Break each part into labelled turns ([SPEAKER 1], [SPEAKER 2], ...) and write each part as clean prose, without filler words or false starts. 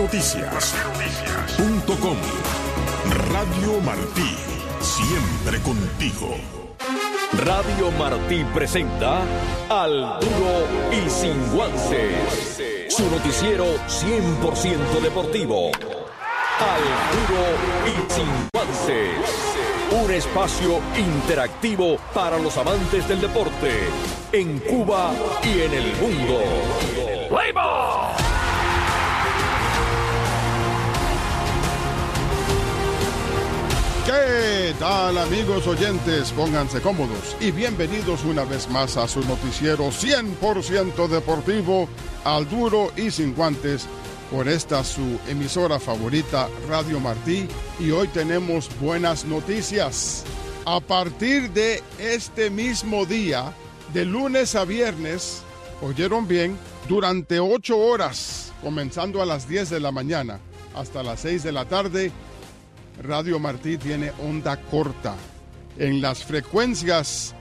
[SPEAKER 1] martinoticias.com. Radio Martí, siempre contigo.
[SPEAKER 2] Radio Martí presenta Al Duro y Sin Guantes, su noticiero 100% deportivo. Al Duro y Sin Guantes, un espacio interactivo para los amantes del deporte en Cuba y en el mundo. ¡Play-ball!
[SPEAKER 3] ¿Qué tal, amigos oyentes? Pónganse cómodos y bienvenidos una vez más a su noticiero 100% deportivo, Al Duro y Sin Guantes, por esta su emisora favorita, Radio Martí. Y hoy tenemos buenas noticias. A partir de este mismo día, de lunes a viernes, oyeron bien, durante 8 horas, comenzando a las 10 de la mañana hasta las 6 de la tarde, Radio Martí tiene onda corta en las frecuencias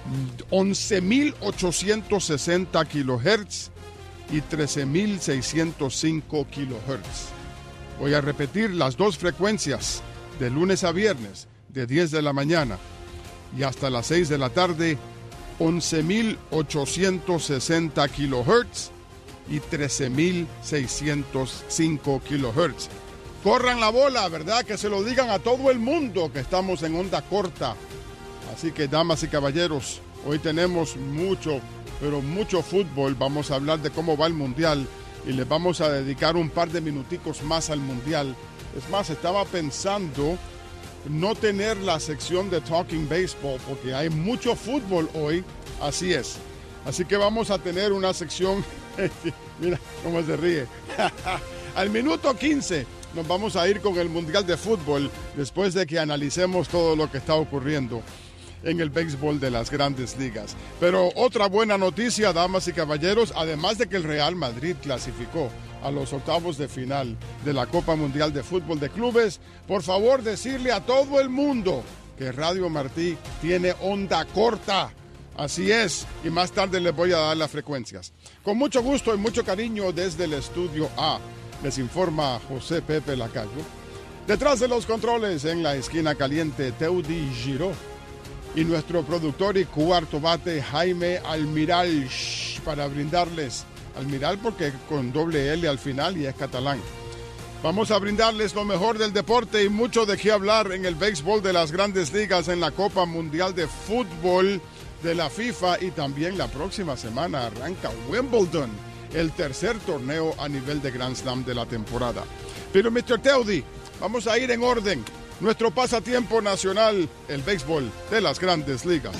[SPEAKER 3] 11.860 kHz y 13.605 kHz. Voy a repetir las dos frecuencias de lunes a viernes, de 10 de la mañana y hasta las 6 de la tarde, 11.860 kHz y 13.605 kHz. Corran la bola, ¿verdad? Que se lo digan a todo el mundo que estamos en onda corta. Así que, damas y caballeros, hoy tenemos mucho, pero mucho fútbol. Vamos a hablar de cómo va el Mundial y les vamos a dedicar un par de minuticos más al Mundial. Es más, estaba pensando no tener la sección de Talking Baseball porque hay mucho fútbol hoy. Así es. Así que vamos a tener una sección... Mira cómo se ríe. Al minuto 15... nos vamos a ir con el Mundial de Fútbol después de que analicemos todo lo que está ocurriendo en el béisbol de las Grandes Ligas. Pero otra buena noticia, damas y caballeros, además de que el Real Madrid clasificó a los octavos de final de la Copa Mundial de Fútbol de Clubes, por favor decirle a todo el mundo que Radio Martí tiene onda corta. Así es, y más tarde les voy a dar las frecuencias. Con mucho gusto y mucho cariño desde el Estudio A, les informa José Pepe Lacayo. Detrás de los controles, en la esquina caliente, Teudi Giró. Y nuestro productor y cuarto bate, Jaime Almiral, para brindarles, Almiral porque con doble L al final y es catalán. Vamos a brindarles lo mejor del deporte y mucho de qué hablar en el béisbol de las Grandes Ligas, en la Copa Mundial de Fútbol de la FIFA, y también la próxima semana arranca Wimbledon, el tercer torneo a nivel de Grand Slam de la temporada. Pero, Mr. Teudi, vamos a ir en orden. Nuestro pasatiempo nacional, el béisbol de las Grandes Ligas.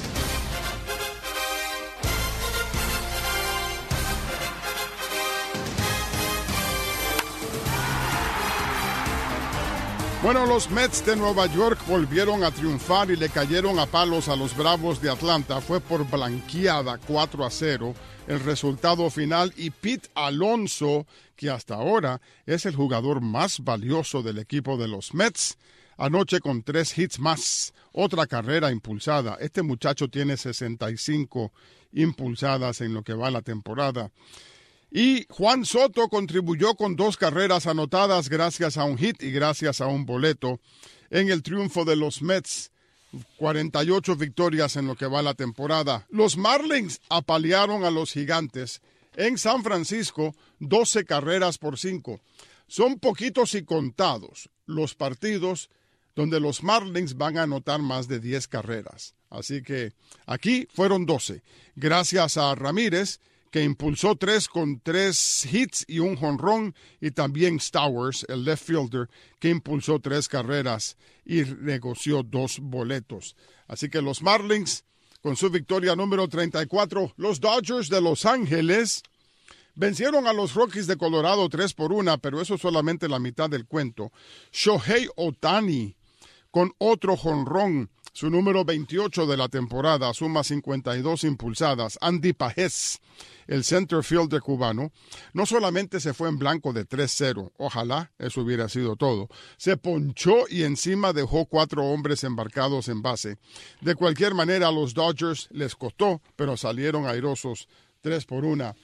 [SPEAKER 3] Bueno, los Mets de Nueva York volvieron a triunfar y le cayeron a palos a los Bravos de Atlanta. Fue por blanqueada 4-0 el resultado final, y Pete Alonso, que hasta ahora es el jugador más valioso del equipo de los Mets, anoche con 3 hits más, otra carrera impulsada. Este muchacho tiene 65 impulsadas en lo que va la temporada. Y Juan Soto contribuyó con 2 carreras anotadas gracias a un hit y gracias a un boleto en el triunfo de los Mets. 48 victorias en lo que va la temporada. Los Marlins apalearon a los Gigantes en San Francisco, 12 carreras por 5. Son poquitos y contados los partidos donde los Marlins van a anotar más de 10 carreras. Así que aquí fueron 12. Gracias a Ramírez, que impulsó 3 con 3 hits y un jonrón, y también Stowers, el left fielder, que impulsó 3 carreras y negoció 2 boletos. Así que los Marlins, con su victoria número 34, los Dodgers de Los Ángeles vencieron a los Rockies de Colorado 3-1, pero eso es solamente la mitad del cuento. Shohei Ohtani, con otro jonrón, su número 28 de la temporada, suma 52 impulsadas. Andy Pajés, el center fielder cubano, no solamente se fue en blanco de 3-0, ojalá eso hubiera sido todo, se ponchó y encima dejó 4 hombres embarcados en base. De cualquier manera, a los Dodgers les costó, pero salieron airosos 3-1.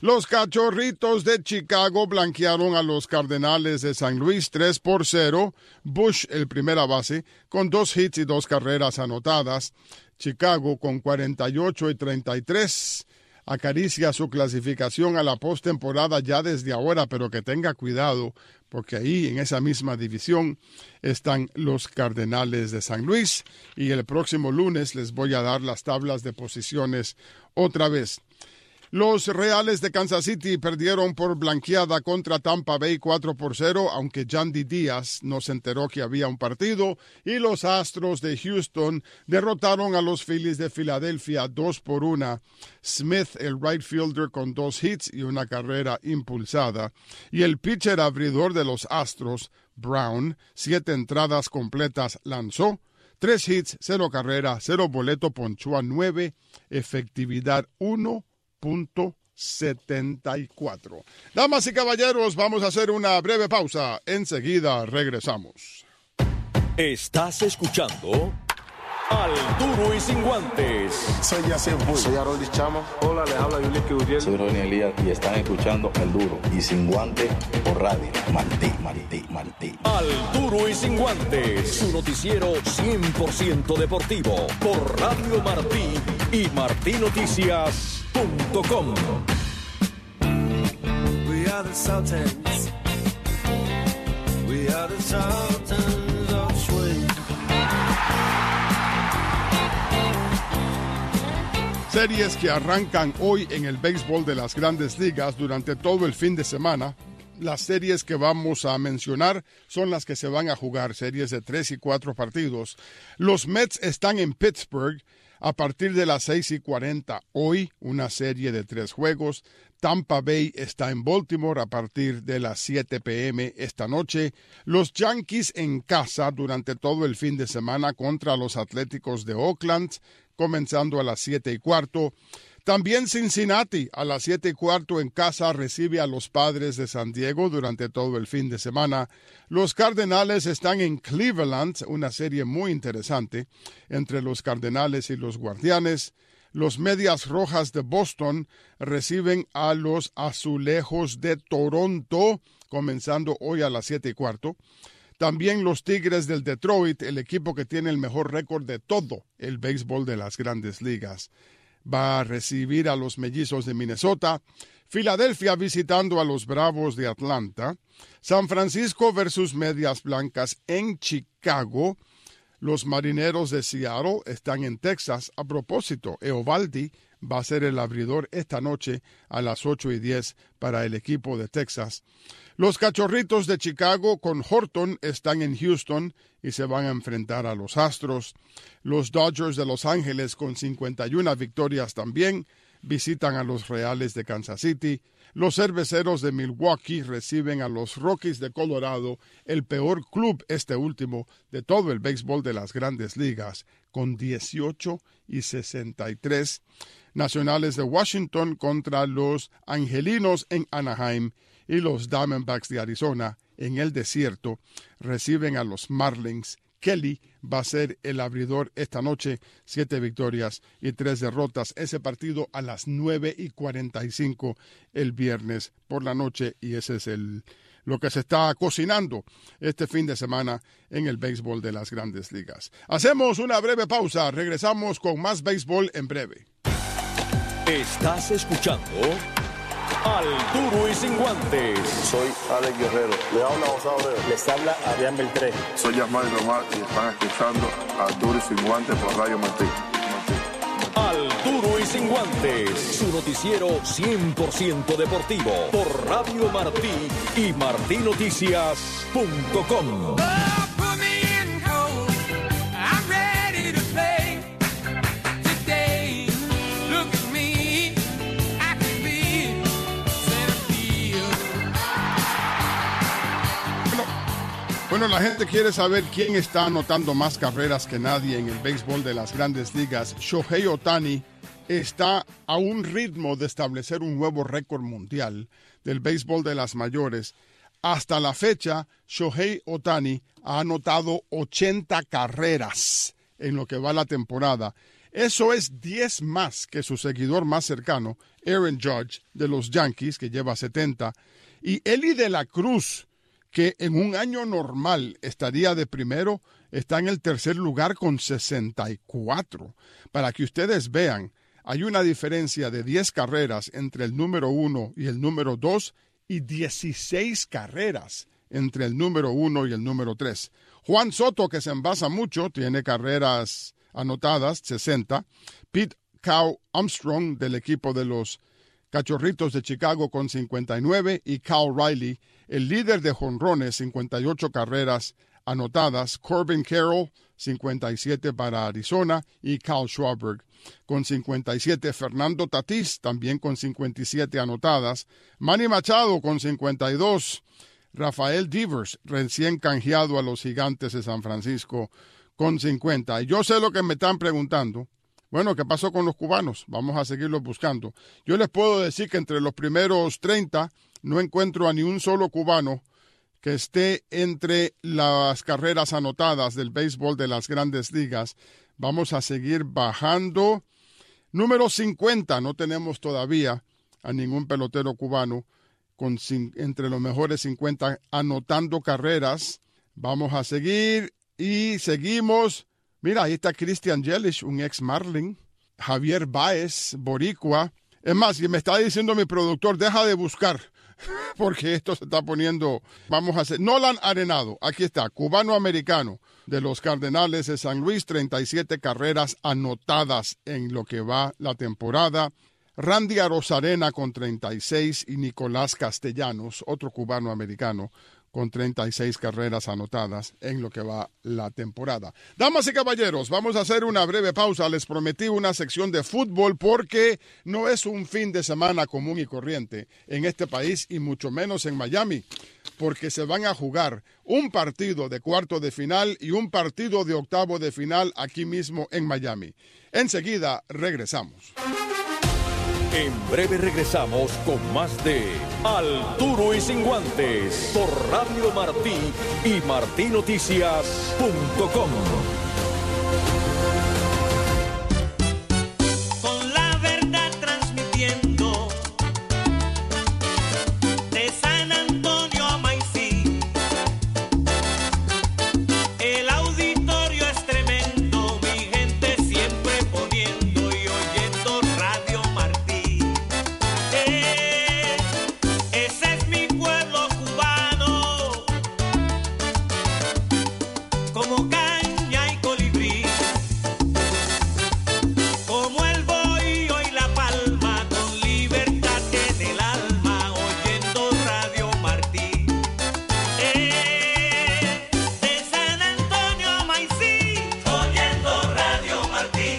[SPEAKER 3] Los Cachorritos de Chicago blanquearon a los Cardenales de San Luis 3-0. Bush, el primera base, con 2 hits y 2 carreras anotadas. Chicago con 48-33. Acaricia su clasificación a la postemporada ya desde ahora, pero que tenga cuidado, porque ahí en esa misma división están los Cardenales de San Luis. Y el próximo lunes les voy a dar las tablas de posiciones otra vez. Los Reales de Kansas City perdieron por blanqueada contra Tampa Bay 4-0, aunque Yandy Díaz no se enteró que había un partido, y los Astros de Houston derrotaron a los Phillies de Filadelfia 2-1. Smith, el right fielder, con 2 hits y una carrera impulsada, y el pitcher abridor de los Astros, Brown, 7 entradas completas lanzó, 3 hits, 0 carrera, 0 boleto, ponchó a 9, efectividad 1.74. Damas y caballeros, vamos a hacer una breve pausa. Enseguida regresamos.
[SPEAKER 2] Estás escuchando Al Duro y Sin Guantes.
[SPEAKER 4] Soy Yacir Bull.
[SPEAKER 5] Soy Harold Chama.
[SPEAKER 6] Hola, les habla Yulín Gutiérrez.
[SPEAKER 7] Soy Ronnie Elías y están escuchando Al Duro y Sin Guantes por Radio Martí.
[SPEAKER 2] Al Duro y Sin Guantes, su noticiero 100% deportivo por Radio Martí y martinoticias.com.
[SPEAKER 8] We are the Sultans. We are the Sultans of Swing.
[SPEAKER 3] Series que arrancan hoy en el béisbol de las Grandes Ligas durante todo el fin de semana. Las series que vamos a mencionar son las que se van a jugar, series de 3 y 4 partidos. Los Mets están en Pittsburgh a partir de las 6:40 hoy, una serie de 3 juegos. Tampa Bay está en Baltimore a partir de las 7 p.m. esta noche. Los Yankees en casa durante todo el fin de semana contra los Atléticos de Oakland, comenzando a las 7:15. También Cincinnati a las 7:15 en casa recibe a los Padres de San Diego durante todo el fin de semana. Los Cardenales están en Cleveland, una serie muy interesante entre los Cardenales y los Guardianes. Los Medias Rojas de Boston reciben a los Azulejos de Toronto, comenzando hoy a las 7:15. También los Tigres del Detroit, el equipo que tiene el mejor récord de todo el béisbol de las Grandes Ligas, va a recibir a los Mellizos de Minnesota. Filadelfia visitando a los Bravos de Atlanta. San Francisco versus Medias Blancas en Chicago. Los Marineros de Seattle están en Texas. A propósito, Eovaldi va a ser el abridor esta noche a las 8:10 para el equipo de Texas. Los Cachorritos de Chicago con Horton están en Houston y se van a enfrentar a los Astros. Los Dodgers de Los Ángeles con 51 victorias también visitan a los Reales de Kansas City. Los Cerveceros de Milwaukee reciben a los Rockies de Colorado, el peor club este último de todo el béisbol de las Grandes Ligas, con 18-63. Nacionales de Washington contra los Angelinos en Anaheim y los Diamondbacks de Arizona en el desierto reciben a los Marlins. Kelly va a ser el abridor esta noche, 7 victorias y 3 derrotas. Ese partido a las 9:45 el viernes por la noche, y ese es lo que se está cocinando este fin de semana en el béisbol de las Grandes Ligas. Hacemos una breve pausa, regresamos con más béisbol en breve.
[SPEAKER 2] Estás escuchando Al Duro y Sin Guantes.
[SPEAKER 5] Soy Alex Guerrero. Le habla José Abreu.
[SPEAKER 6] Les habla Adrián Beltré.
[SPEAKER 4] Soy Yasmay Román y están escuchando Al Duro y Sin Guantes por Radio Martí.
[SPEAKER 2] Al Duro y Sin Guantes, su noticiero 100% deportivo por Radio Martí y martinoticias.com.
[SPEAKER 3] Bueno, la gente quiere saber quién está anotando más carreras que nadie en el béisbol de las Grandes Ligas. Shohei Ohtani está a un ritmo de establecer un nuevo récord mundial del béisbol de las mayores. Hasta la fecha, Shohei Ohtani ha anotado 80 carreras en lo que va la temporada. Eso es 10 más que su seguidor más cercano, Aaron Judge, de los Yankees, que lleva 70, y Eli de la Cruz, que en un año normal estaría de primero, está en el tercer lugar con 64. Para que ustedes vean, hay una diferencia de 10 carreras entre el número 1 y el número 2 y 16 carreras entre el número 1 y el número 3. Juan Soto, que se envasa mucho, tiene carreras anotadas, 60. Pete Cow Armstrong, del equipo de los Cachorritos de Chicago, con 59. Y Cal Riley, el líder de jonrones, 58 carreras anotadas. Corbin Carroll, 57 para Arizona. Y Kyle Schwarber, con 57. Fernando Tatís, también con 57 anotadas. Manny Machado, con 52. Rafael Devers, recién canjeado a los Gigantes de San Francisco, con 50. Y yo sé lo que me están preguntando. Bueno, ¿qué pasó con los cubanos? Vamos a seguirlos buscando. Yo les puedo decir que entre los primeros 30 no encuentro a ni un solo cubano que esté entre las carreras anotadas del béisbol de las Grandes Ligas. Vamos a seguir bajando. Número 50, no tenemos todavía a ningún pelotero cubano entre los mejores 50 anotando carreras. Vamos a seguir y seguimos. Mira, ahí está Christian Yelich, un ex Marlin. Javier Báez, boricua. Es más, y me está diciendo mi productor, deja de buscar, porque esto se está poniendo. Vamos a hacer. Nolan Arenado, aquí está, cubano-americano de los Cardenales de San Luis, 37 carreras anotadas en lo que va la temporada. Randy Arozarena con 36 y Nicolás Castellanos, otro cubano-americano, con 36 carreras anotadas en lo que va la temporada. Damas y caballeros, vamos a hacer una breve pausa. Les prometí una sección de fútbol porque no es un fin de semana común y corriente en este país y mucho menos en Miami, porque se van a jugar un partido de cuarto de final y un partido de octavo de final aquí mismo en Miami. Enseguida regresamos.
[SPEAKER 2] En breve regresamos con más de Al Duro y Sin Guantes por Radio Martí y martinoticias.com.
[SPEAKER 9] Con la verdad transmitiendo de San Antonio a Maicí. El auditorio es tremendo, mi gente siempre poniendo y oyendo Radio Martí. Ese es mi pueblo cubano, como caña y colibrí, como el bohío y la palma, con libertad en el alma, oyendo Radio Martí. De San Antonio a Maicí, oyendo Radio Martí.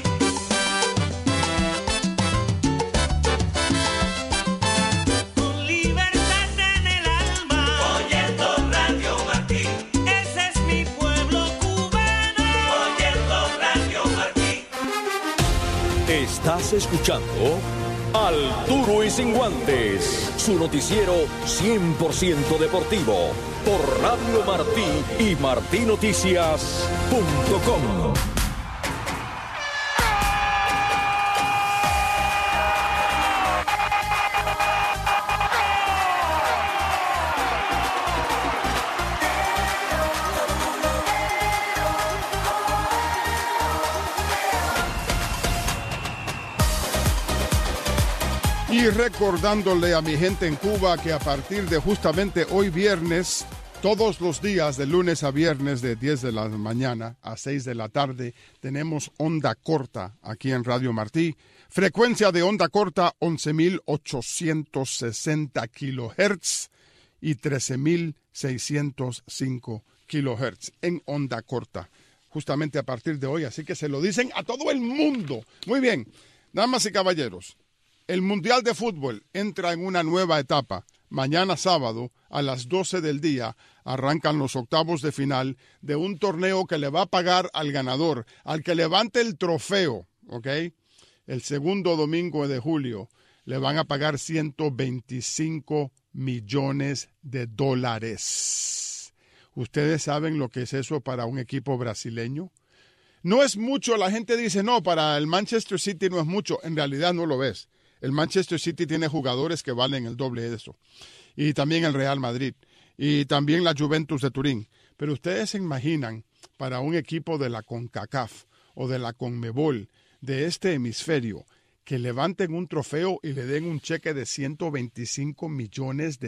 [SPEAKER 9] Con libertad en el alma, oyendo Radio Martí. Ese es mi pueblo cubano, oyendo Radio Martí.
[SPEAKER 2] Estás escuchando Al Duro y Sin Guantes, su noticiero 100% deportivo por Radio Martí y martinoticias.com.
[SPEAKER 3] Y recordándole a mi gente en Cuba que a partir de justamente hoy viernes, todos los días de lunes a viernes de 10 de la mañana a 6 de la tarde, tenemos onda corta aquí en Radio Martí. Frecuencia de onda corta 11.860 kilohertz y 13.605 kilohertz en onda corta, justamente a partir de hoy. Así que se lo dicen a todo el mundo. Muy bien, damas y caballeros. El Mundial de Fútbol entra en una nueva etapa. Mañana sábado, a las 12 del día, arrancan los octavos de final de un torneo que le va a pagar al ganador, al que levante el trofeo, ¿ok? El segundo domingo de julio le van a pagar $125 millones. ¿Ustedes saben lo que es eso para un equipo brasileño? No es mucho, la gente dice, no, para el Manchester City no es mucho. En realidad no lo es. El Manchester City tiene jugadores que valen el doble de eso. Y también el Real Madrid. Y también la Juventus de Turín. Pero ustedes se imaginan para un equipo de la CONCACAF o de la CONMEBOL de este hemisferio que levanten un trofeo y le den un cheque de $125 millones.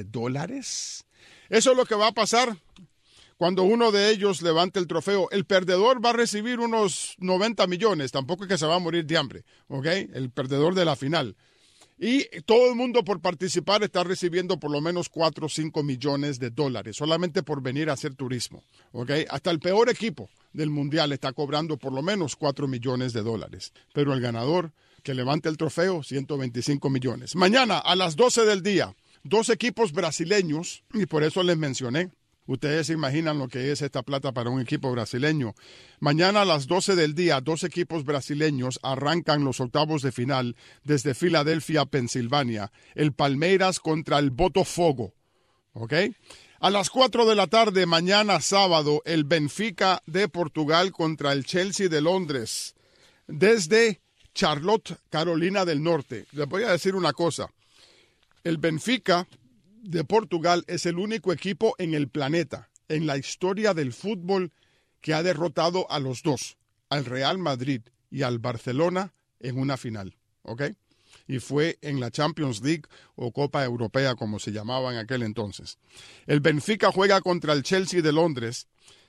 [SPEAKER 3] Eso es lo que va a pasar cuando uno de ellos levante el trofeo. El perdedor va a recibir unos 90 millones. Tampoco es que se va a morir de hambre, ¿ok? El perdedor de la final. Y todo el mundo por participar está recibiendo por lo menos 4 o 5 millones de dólares, solamente por venir a hacer turismo, ¿ok? Hasta el peor equipo del mundial está cobrando por lo menos 4 millones de dólares. Pero el ganador que levante el trofeo, 125 millones. Mañana a las 12 del día, 2 equipos brasileños, y por eso les mencioné. Ustedes se imaginan lo que es esta plata para un equipo brasileño. Mañana a las 12 del día, 2 equipos brasileños arrancan los octavos de final desde Filadelfia, Pensilvania. El Palmeiras contra el Botafogo. ¿Ok? A las 4 de la tarde, mañana sábado, el Benfica de Portugal contra el Chelsea de Londres. Desde Charlotte, Carolina del Norte. Les voy a decir una cosa. El Benfica de Portugal es el único equipo en el planeta, en la historia del fútbol, que ha derrotado a los dos, al Real Madrid y al Barcelona, en una final, ¿ok? Y fue en la Champions League o Copa Europea, como se llamaba en aquel entonces. El Benfica juega contra el Chelsea de Londres,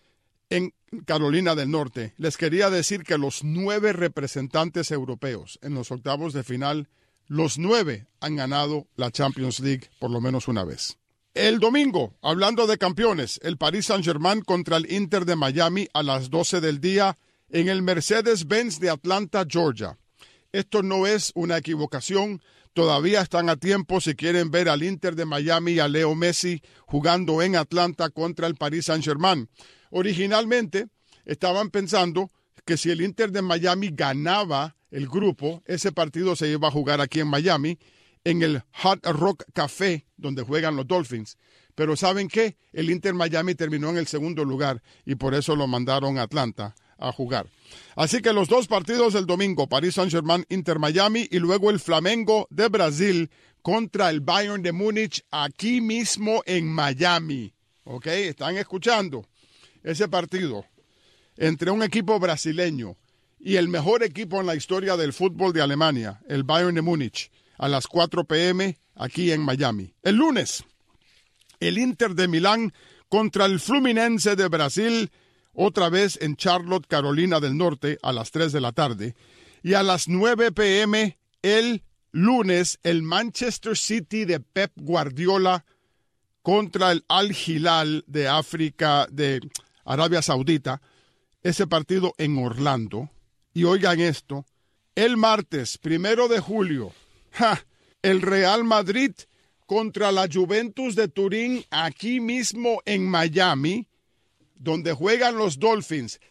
[SPEAKER 3] en Carolina del Norte. Les quería decir que los 9 representantes europeos en los octavos de final, los 9 han ganado la Champions League por lo menos una vez. El domingo, hablando de campeones, el Paris Saint-Germain contra el Inter de Miami a las 12 del día en el Mercedes-Benz de Atlanta, Georgia. Esto no es una equivocación. Todavía están a tiempo si quieren ver al Inter de Miami y a Leo Messi jugando en Atlanta contra el Paris Saint-Germain. Originalmente estaban pensando que si el Inter de Miami ganaba el grupo, ese partido se iba a jugar aquí en Miami, en el Hard Rock Café, donde juegan los Dolphins. Pero ¿saben qué? El Inter Miami terminó en el segundo lugar y por eso lo mandaron a Atlanta a jugar. Así que los 2 partidos del domingo, Paris Saint-Germain, Inter Miami, y luego el Flamengo de Brasil contra el Bayern de Múnich aquí mismo en Miami. ¿Ok? ¿Están escuchando? Ese partido entre un equipo brasileño y el mejor equipo en la historia del fútbol de Alemania, el Bayern de Múnich, a las 4 p.m. aquí en Miami. El lunes, el Inter de Milán contra el Fluminense de Brasil, otra vez en Charlotte, Carolina del Norte, a las 3 de la tarde. Y a las 9 p.m. el lunes, el Manchester City de Pep Guardiola contra el Al Hilal de África, de Arabia Saudita. Ese partido en Orlando. Y oigan esto, el martes 1 de julio, el Real Madrid contra la Juventus de Turín aquí mismo en Miami, donde juegan los Dolphins.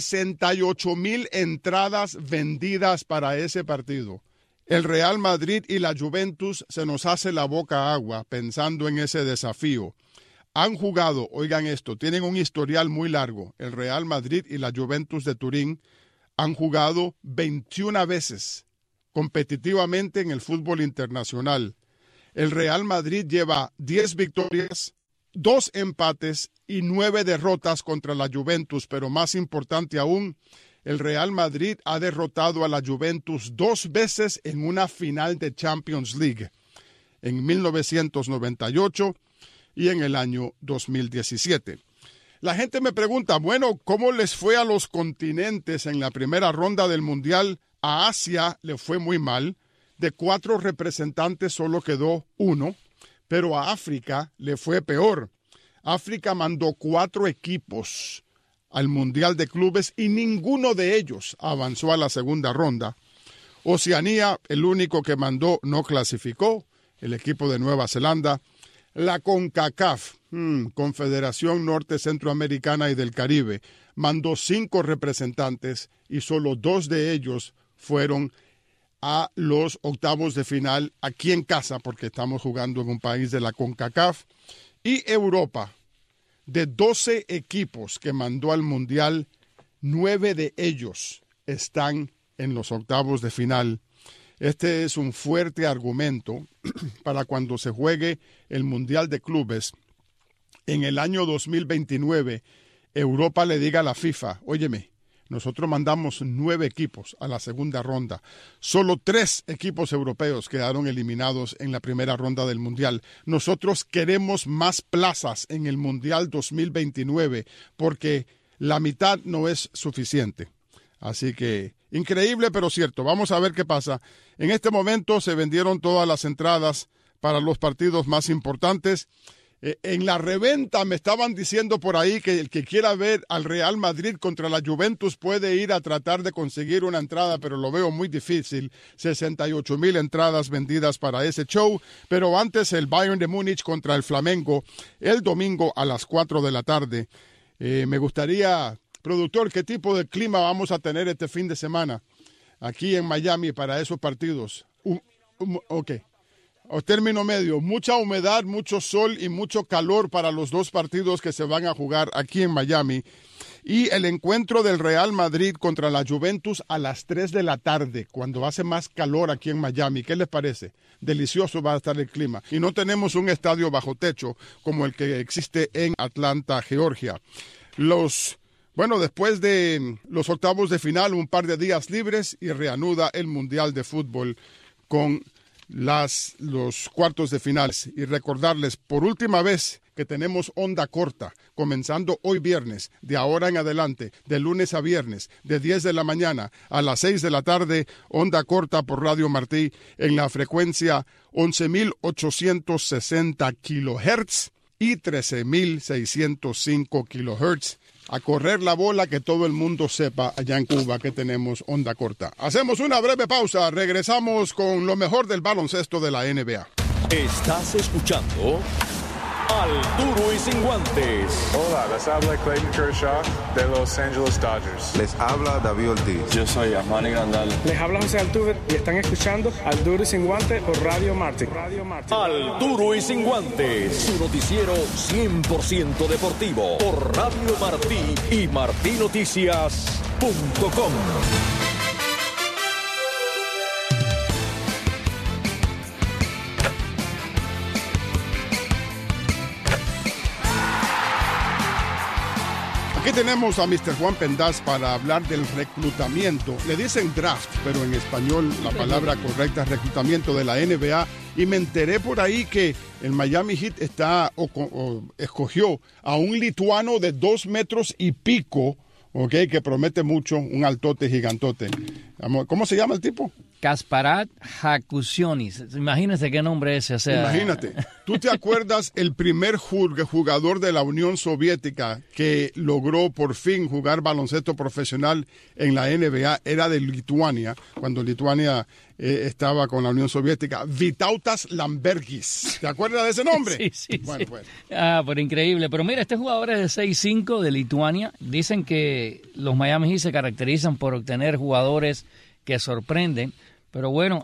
[SPEAKER 3] 68,000 entradas vendidas para ese partido. El Real Madrid y la Juventus se nos hace la boca agua pensando en ese desafío. Han jugado, oigan esto, tienen un historial muy largo. El Real Madrid y la Juventus de Turín han jugado 21 veces competitivamente en el fútbol internacional. El Real Madrid lleva 10 victorias, 2 empates y 9 derrotas contra la Juventus, pero más importante aún, el Real Madrid ha derrotado a la Juventus 2 veces en una final de Champions League, en 1998 y en el año 2017. La gente me pregunta, bueno, ¿cómo les fue a los continentes en la primera ronda del Mundial? A Asia le fue muy mal. De 4 representantes solo quedó 1, pero a África le fue peor. África mandó 4 equipos al Mundial de Clubes y ninguno de ellos avanzó a la segunda ronda. Oceanía, el único que mandó, no clasificó, el equipo de Nueva Zelanda. La CONCACAF, Confederación Norte Centroamericana y del Caribe, mandó 5 representantes y solo 2 de ellos fueron a los octavos de final aquí en casa, porque estamos jugando en un país de la CONCACAF. Y Europa, de 12 equipos que mandó al Mundial, 9 de ellos están en los octavos de final. Este es un fuerte argumento para cuando se juegue el Mundial de Clubes en el año 2029. Europa le diga a la FIFA, óyeme, nosotros mandamos 9 equipos a la segunda ronda. Solo 3 equipos europeos quedaron eliminados en la primera ronda del Mundial. Nosotros queremos más plazas en el Mundial 2029 porque la mitad no es suficiente. Así que, increíble pero cierto. Vamos a ver qué pasa. En este momento se vendieron todas las entradas para los partidos más importantes. En la reventa me estaban diciendo por ahí que el que quiera ver al Real Madrid contra la Juventus puede ir a tratar de conseguir una entrada, pero lo veo muy difícil. 68,000 entradas vendidas para ese show. Pero antes el Bayern de Múnich contra el Flamengo el domingo a las 4 de la tarde. Me gustaría, productor, ¿qué tipo de clima vamos a tener este fin de semana aquí en Miami para esos partidos? Ok. O término medio, mucha humedad, mucho sol y mucho calor para los 2 partidos que se van a jugar aquí en Miami. Y el encuentro del Real Madrid contra la Juventus a las 3 de la tarde, cuando hace más calor aquí en Miami. ¿Qué les parece? Delicioso va a estar el clima. Y no tenemos un estadio bajo techo como el que existe en Atlanta, Georgia. Después de los octavos de final, un par de días libres y reanuda el Mundial de Fútbol con los cuartos de finales. Y recordarles por última vez que tenemos onda corta, comenzando hoy viernes, de ahora en adelante, de lunes a viernes, de 10 de la mañana a las 6 de la tarde, onda corta por Radio Martí en la frecuencia 11,860 kilohertz y 13,605 kilohertz. A correr la bola, que todo el mundo sepa allá en Cuba que tenemos onda corta. Hacemos una breve pausa, regresamos con lo mejor del baloncesto de la NBA.
[SPEAKER 2] Estás escuchando Al Duro y Sin Guantes.
[SPEAKER 10] Hola, les habla Clayton Kershaw de Los Angeles Dodgers.
[SPEAKER 5] Les habla David Ortiz.
[SPEAKER 6] Yo soy Armani Grandal.
[SPEAKER 11] Les habla José Altuve y están escuchando Al Duro y Sin Guantes por Radio Martí.
[SPEAKER 2] Al Duro y Sin Guantes, su noticiero 100% deportivo por Radio Martí y martinoticias.com.
[SPEAKER 3] Aquí tenemos a Mr. Juan Pendaz para hablar del reclutamiento. Le dicen draft, pero en español la palabra correcta es reclutamiento de la NBA. Y me enteré por ahí que el Miami Heat escogió a un lituano de 2 metros y pico, okay, que promete mucho, un altote gigantote. ¿Cómo se llama el tipo?
[SPEAKER 12] Kasparas Hakusionis. Imagínese qué nombre ese. O sea...
[SPEAKER 3] Imagínate. ¿Tú te acuerdas el primer jugador de la Unión Soviética que logró por fin jugar baloncesto profesional en la NBA? Era de Lituania, cuando Lituania estaba con la Unión Soviética. Vytautas Landsbergis. ¿Te acuerdas de ese nombre?
[SPEAKER 12] Sí.
[SPEAKER 3] Bueno, pues.
[SPEAKER 12] Pero increíble. Pero mira, este jugador es de 6'5", de Lituania. Dicen que los Miami Heat se caracterizan por obtener jugadores que sorprenden. Pero bueno,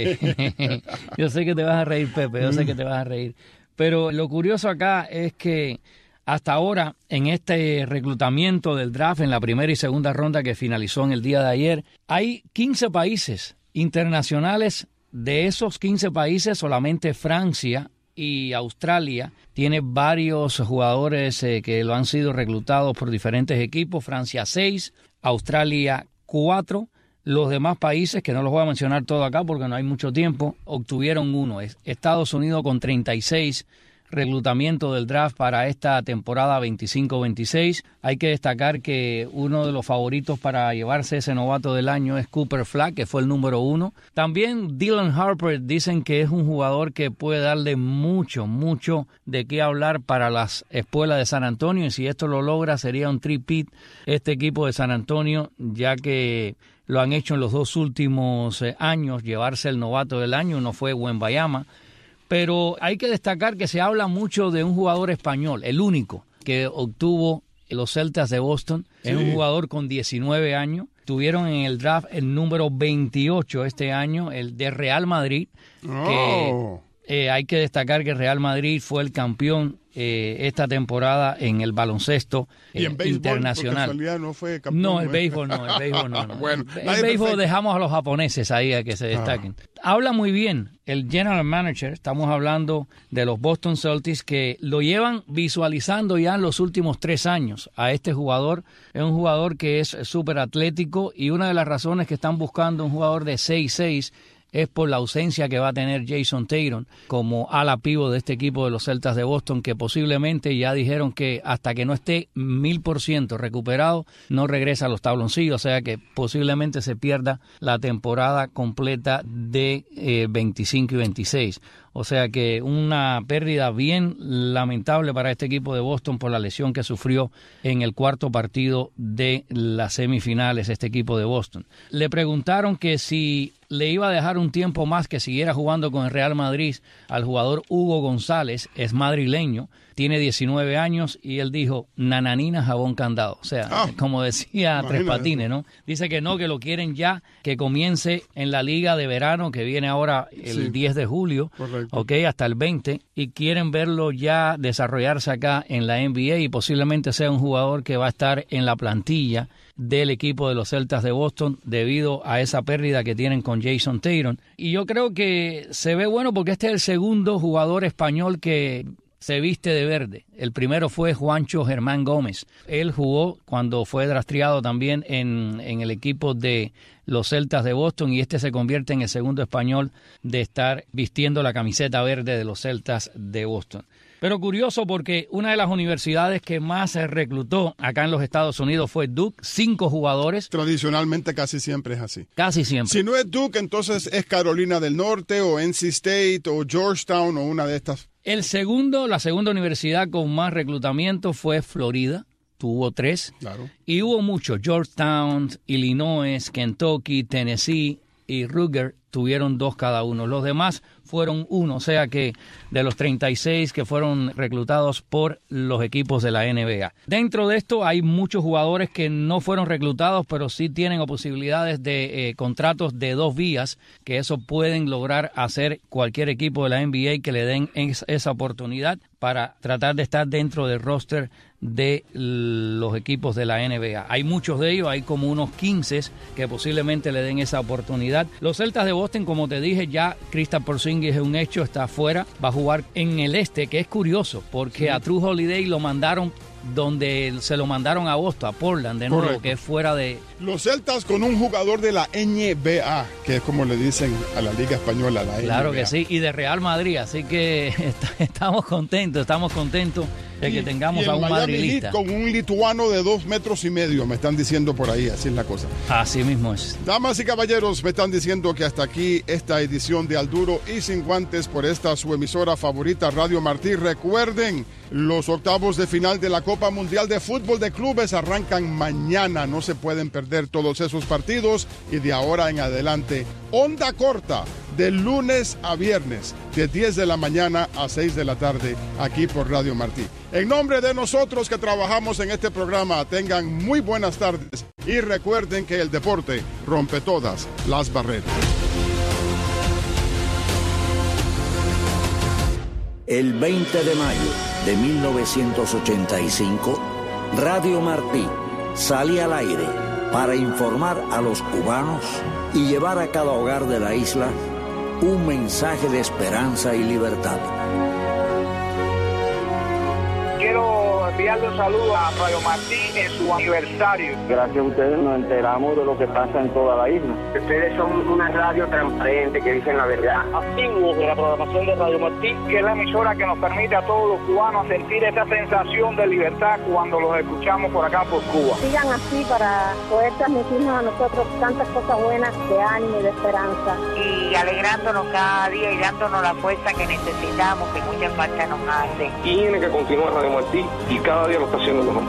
[SPEAKER 12] yo sé que te vas a reír, Pepe, yo sé que te vas a reír. Pero lo curioso acá es que hasta ahora, en este reclutamiento del draft, en la primera y segunda ronda que finalizó en el día de ayer, hay 15 países internacionales. De esos 15 países, solamente Francia y Australia tiene varios jugadores que lo han sido reclutados por diferentes equipos. Francia 6, Australia 4. Los demás países, que no los voy a mencionar todo acá porque no hay mucho tiempo, obtuvieron 1. Estados Unidos con 36 reclutamientos del draft para esta temporada 25-26. Hay que destacar que uno de los favoritos para llevarse ese novato del año es Cooper Flag, que fue el número 1. También Dylan Harper dicen que es un jugador que puede darle mucho de qué hablar para las espuelas de San Antonio, y si esto lo logra sería un three-peat este equipo de San Antonio, ya que lo han hecho en los 2 últimos años, llevarse el novato del año. Uno fue Wembanyama, pero hay que destacar que se habla mucho de un jugador español, el único que obtuvo los Celtics de Boston. Sí. Es un jugador con 19 años. Tuvieron en el draft el número 28 este año, el de Real Madrid, que hay que destacar que el Real Madrid fue el campeón esta temporada en el baloncesto
[SPEAKER 3] ¿Y en béisbol,
[SPEAKER 12] internacional.
[SPEAKER 3] por casualidad, no fue campeón?
[SPEAKER 12] No, el béisbol no.
[SPEAKER 3] Bueno,
[SPEAKER 12] el béisbol dejamos a los japoneses ahí a que se destaquen. Habla muy bien el general manager, estamos hablando de los Boston Celtics, que lo llevan visualizando ya en los últimos 3 años a este jugador. Es un jugador que es súper atlético y una de las razones que están buscando un jugador de 6'6" es por la ausencia que va a tener Jason Tatum como ala pívot de este equipo de los Celtas de Boston, que posiblemente ya dijeron que hasta que no esté 1000% recuperado, no regresa a los tabloncillos, o sea que posiblemente se pierda la temporada completa de 25 y 26. O sea que una pérdida bien lamentable para este equipo de Boston por la lesión que sufrió en el cuarto partido de las semifinales este equipo de Boston. Le preguntaron que si le iba a dejar un tiempo más que siguiera jugando con el Real Madrid al jugador Hugo González, es madrileño, tiene 19 años y él dijo, nananina, jabón candado. O sea, como decía Tres Patines, ¿no? Dice que no, que lo quieren ya, que comience en la liga de verano que viene ahora el 10 de julio, okay, hasta el 20, y quieren verlo ya desarrollarse acá en la NBA y posiblemente sea un jugador que va a estar en la plantilla del equipo de los Celtas de Boston debido a esa pérdida que tienen con Jason Tatum. Y yo creo que se ve bueno porque este es el segundo jugador español que se viste de verde. El primero fue Juancho Germán Gómez. Él jugó cuando fue drafteado también en el equipo de los Celtas de Boston y este se convierte en el segundo español de estar vistiendo la camiseta verde de los Celtas de Boston. Pero curioso porque una de las universidades que más se reclutó acá en los Estados Unidos fue Duke, 5 jugadores.
[SPEAKER 3] Tradicionalmente casi siempre es así.
[SPEAKER 12] Casi siempre.
[SPEAKER 3] Si no es Duke, entonces es Carolina del Norte o NC State o Georgetown o una de estas.
[SPEAKER 12] La segunda universidad con más reclutamiento fue Florida. Tuvo 3.
[SPEAKER 3] Claro.
[SPEAKER 12] Y hubo muchos. Georgetown, Illinois, Kentucky, Tennessee y Rutgers tuvieron 2 cada uno. Los demás fueron 1, o sea que de los 36 que fueron reclutados por los equipos de la NBA. Dentro de esto hay muchos jugadores que no fueron reclutados, pero sí tienen posibilidades de contratos de 2 vías, que eso pueden lograr hacer cualquier equipo de la NBA que le den esa oportunidad para tratar de estar dentro del roster de los equipos de la NBA. Hay muchos de ellos, hay como unos 15 que posiblemente le den esa oportunidad. Los Celtas de Boston, como te dije, ya Kristaps Porzingis es un hecho, está afuera, va a jugar en el este, que es curioso, porque a True Holiday lo mandaron donde se lo mandaron a Boston, a Portland de nuevo, que es fuera de...
[SPEAKER 3] Los Celtas con un jugador de la NBA, que es como le dicen a la Liga Española, la NBA.
[SPEAKER 12] Claro que sí, y de Real Madrid, así que estamos contentos de que tengamos a un madrilista.
[SPEAKER 3] Con un lituano de 2,5 metros, me están diciendo por ahí, así es la cosa.
[SPEAKER 12] Así mismo es.
[SPEAKER 3] Damas y caballeros, me están diciendo que hasta aquí esta edición de Al Duro y Sin Guantes por esta su emisora favorita, Radio Martí. Recuerden, los octavos de final de la Copa Mundial de Fútbol de Clubes arrancan mañana. No se pueden perder todos esos partidos y de ahora en adelante, onda corta, de lunes a viernes, de 10 de la mañana a 6 de la tarde, aquí por Radio Martí. En nombre de nosotros que trabajamos en este programa, tengan muy buenas tardes y recuerden que el deporte rompe todas las barreras.
[SPEAKER 13] El 20 de mayo de 1985, Radio Martí sale al aire para informar a los cubanos y llevar a cada hogar de la isla un mensaje de esperanza y libertad.
[SPEAKER 14] Quiero enviarle un saludo a Radio Martí en su aniversario.
[SPEAKER 15] Gracias a ustedes nos enteramos de lo que pasa en toda la isla.
[SPEAKER 16] Ustedes son una radio transparente que dicen la verdad.
[SPEAKER 14] Activos de la programación de Radio Martí, que es la emisora que nos permite a todos los cubanos sentir esa sensación de libertad cuando los escuchamos por acá por Cuba.
[SPEAKER 17] Sigan así para poder transmitirnos a nosotros tantas cosas buenas de ánimo y de esperanza.
[SPEAKER 18] Y alegrándonos cada día y dándonos la fuerza que necesitamos, que mucha falta nos hace.
[SPEAKER 16] Tiene que continuar Radio Martí y cada día lo está haciendo mejor.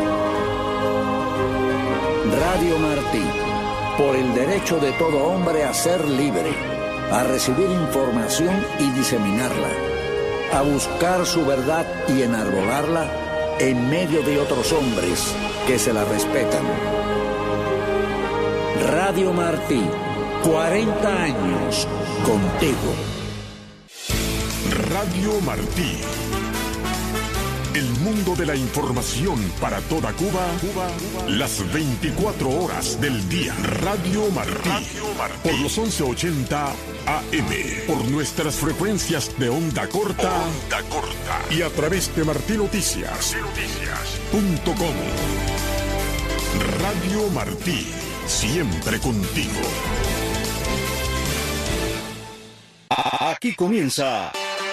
[SPEAKER 13] Radio Martí, por el derecho de todo hombre a ser libre, a recibir información y diseminarla, a buscar su verdad y enarbolarla en medio de otros hombres que se la respetan. Radio Martí, 40 años contigo.
[SPEAKER 1] Radio Martí. El mundo de la información para toda Cuba, las 24 horas del día. Radio Martí. Por los 1180 AM. Por nuestras frecuencias de onda corta. Y a través de martinoticias.com. Radio Martí. Siempre contigo.
[SPEAKER 2] Aquí comienza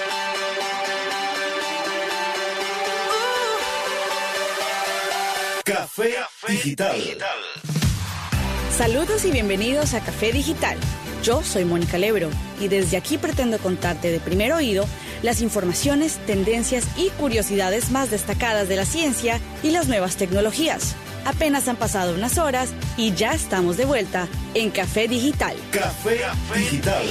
[SPEAKER 2] Café Digital.
[SPEAKER 19] Saludos y bienvenidos a Café Digital. Yo soy Mónica Lebro y desde aquí pretendo contarte de primer oído las informaciones, tendencias y curiosidades más destacadas de la ciencia y las nuevas tecnologías. Apenas han pasado unas horas y ya estamos de vuelta en Café Digital.
[SPEAKER 2] Café Digital.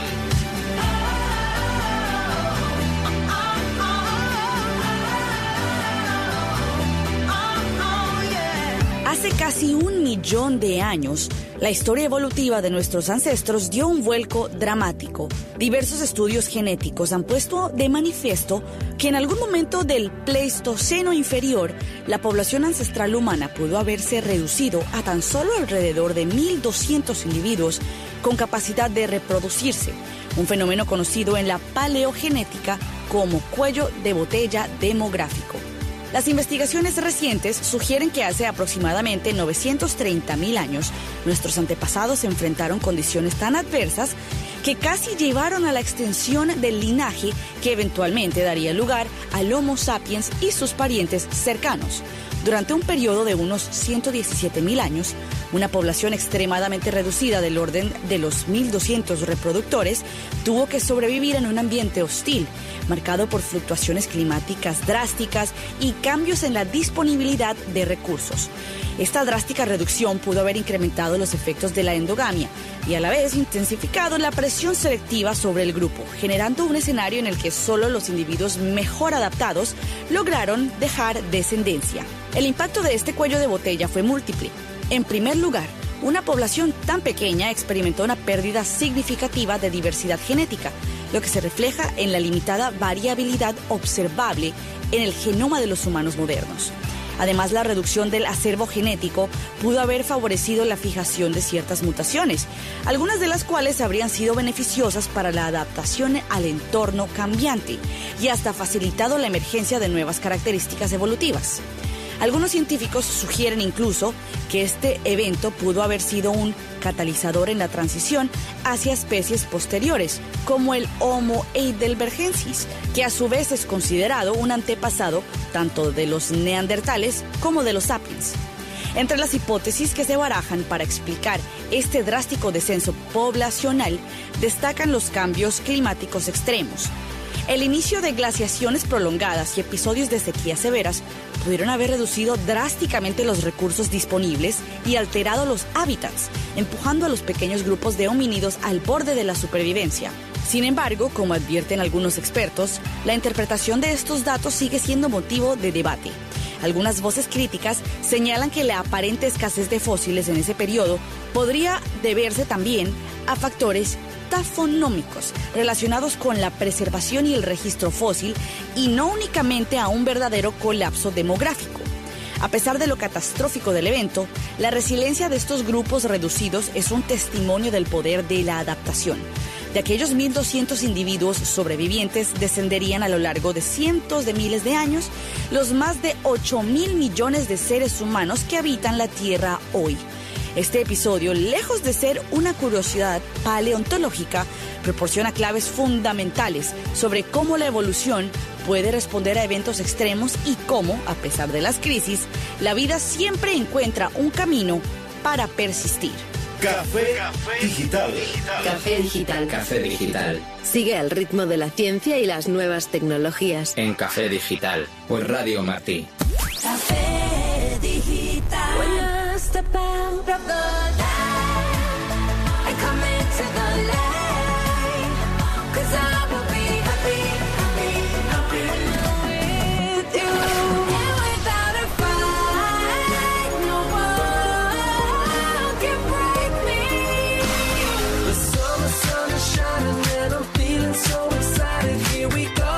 [SPEAKER 19] Hace casi 1 millón de años, la historia evolutiva de nuestros ancestros dio un vuelco dramático. Diversos estudios genéticos han puesto de manifiesto que en algún momento del Pleistoceno inferior, la población ancestral humana pudo haberse reducido a tan solo alrededor de 1.200 individuos con capacidad de reproducirse, un fenómeno conocido en la paleogenética como cuello de botella demográfico. Las investigaciones recientes sugieren que hace aproximadamente 930.000 años, nuestros antepasados se enfrentaron condiciones tan adversas que casi llevaron a la extensión del linaje que eventualmente daría lugar al Homo sapiens y sus parientes cercanos. Durante un periodo de unos 117.000 años, una población extremadamente reducida del orden de los 1.200 reproductores tuvo que sobrevivir en un ambiente hostil, marcado por fluctuaciones climáticas drásticas y cambios en la disponibilidad de recursos. Esta drástica reducción pudo haber incrementado los efectos de la endogamia y a la vez intensificado la presión selectiva sobre el grupo, generando un escenario en el que solo los individuos mejor adaptados lograron dejar descendencia. El impacto de este cuello de botella fue múltiple. En primer lugar, una población tan pequeña experimentó una pérdida significativa de diversidad genética, lo que se refleja en la limitada variabilidad observable en el genoma de los humanos modernos. Además, la reducción del acervo genético pudo haber favorecido la fijación de ciertas mutaciones, algunas de las cuales habrían sido beneficiosas para la adaptación al entorno cambiante y hasta facilitado la emergencia de nuevas características evolutivas. Algunos científicos sugieren incluso que este evento pudo haber sido un catalizador en la transición hacia especies posteriores, como el Homo heidelbergensis, que a su vez es considerado un antepasado tanto de los neandertales como de los sapiens. Entre las hipótesis que se barajan para explicar este drástico descenso poblacional destacan los cambios climáticos extremos. El inicio de glaciaciones prolongadas y episodios de sequías severas pudieron haber reducido drásticamente los recursos disponibles y alterado los hábitats, empujando a los pequeños grupos de homínidos al borde de la supervivencia. Sin embargo, como advierten algunos expertos, la interpretación de estos datos sigue siendo motivo de debate. Algunas voces críticas señalan que la aparente escasez de fósiles en ese periodo podría deberse también a factores tafonómicos relacionados con la preservación y el registro fósil y no únicamente a un verdadero colapso demográfico. A pesar de lo catastrófico del evento, la resiliencia de estos grupos reducidos es un testimonio del poder de la adaptación. De aquellos 1.200 individuos sobrevivientes descenderían a lo largo de cientos de miles de años los más de 8.000 millones de seres humanos que habitan la Tierra hoy. Este episodio, lejos de ser una curiosidad paleontológica, proporciona claves fundamentales sobre cómo la evolución puede responder a eventos extremos y cómo, a pesar de las crisis, la vida siempre encuentra un camino para persistir.
[SPEAKER 2] Café Digital.
[SPEAKER 20] Café Digital.
[SPEAKER 21] Café Digital.
[SPEAKER 20] Sigue al ritmo de la ciencia y las nuevas tecnologías.
[SPEAKER 21] En Café Digital, por Radio Martí.
[SPEAKER 9] Café Digital. When I step out of the light, I come into the light, 'cause I will be happy, happy, happy with you. And without a fight, no one can break me. The sun is shining and I'm feeling so excited. Here we go.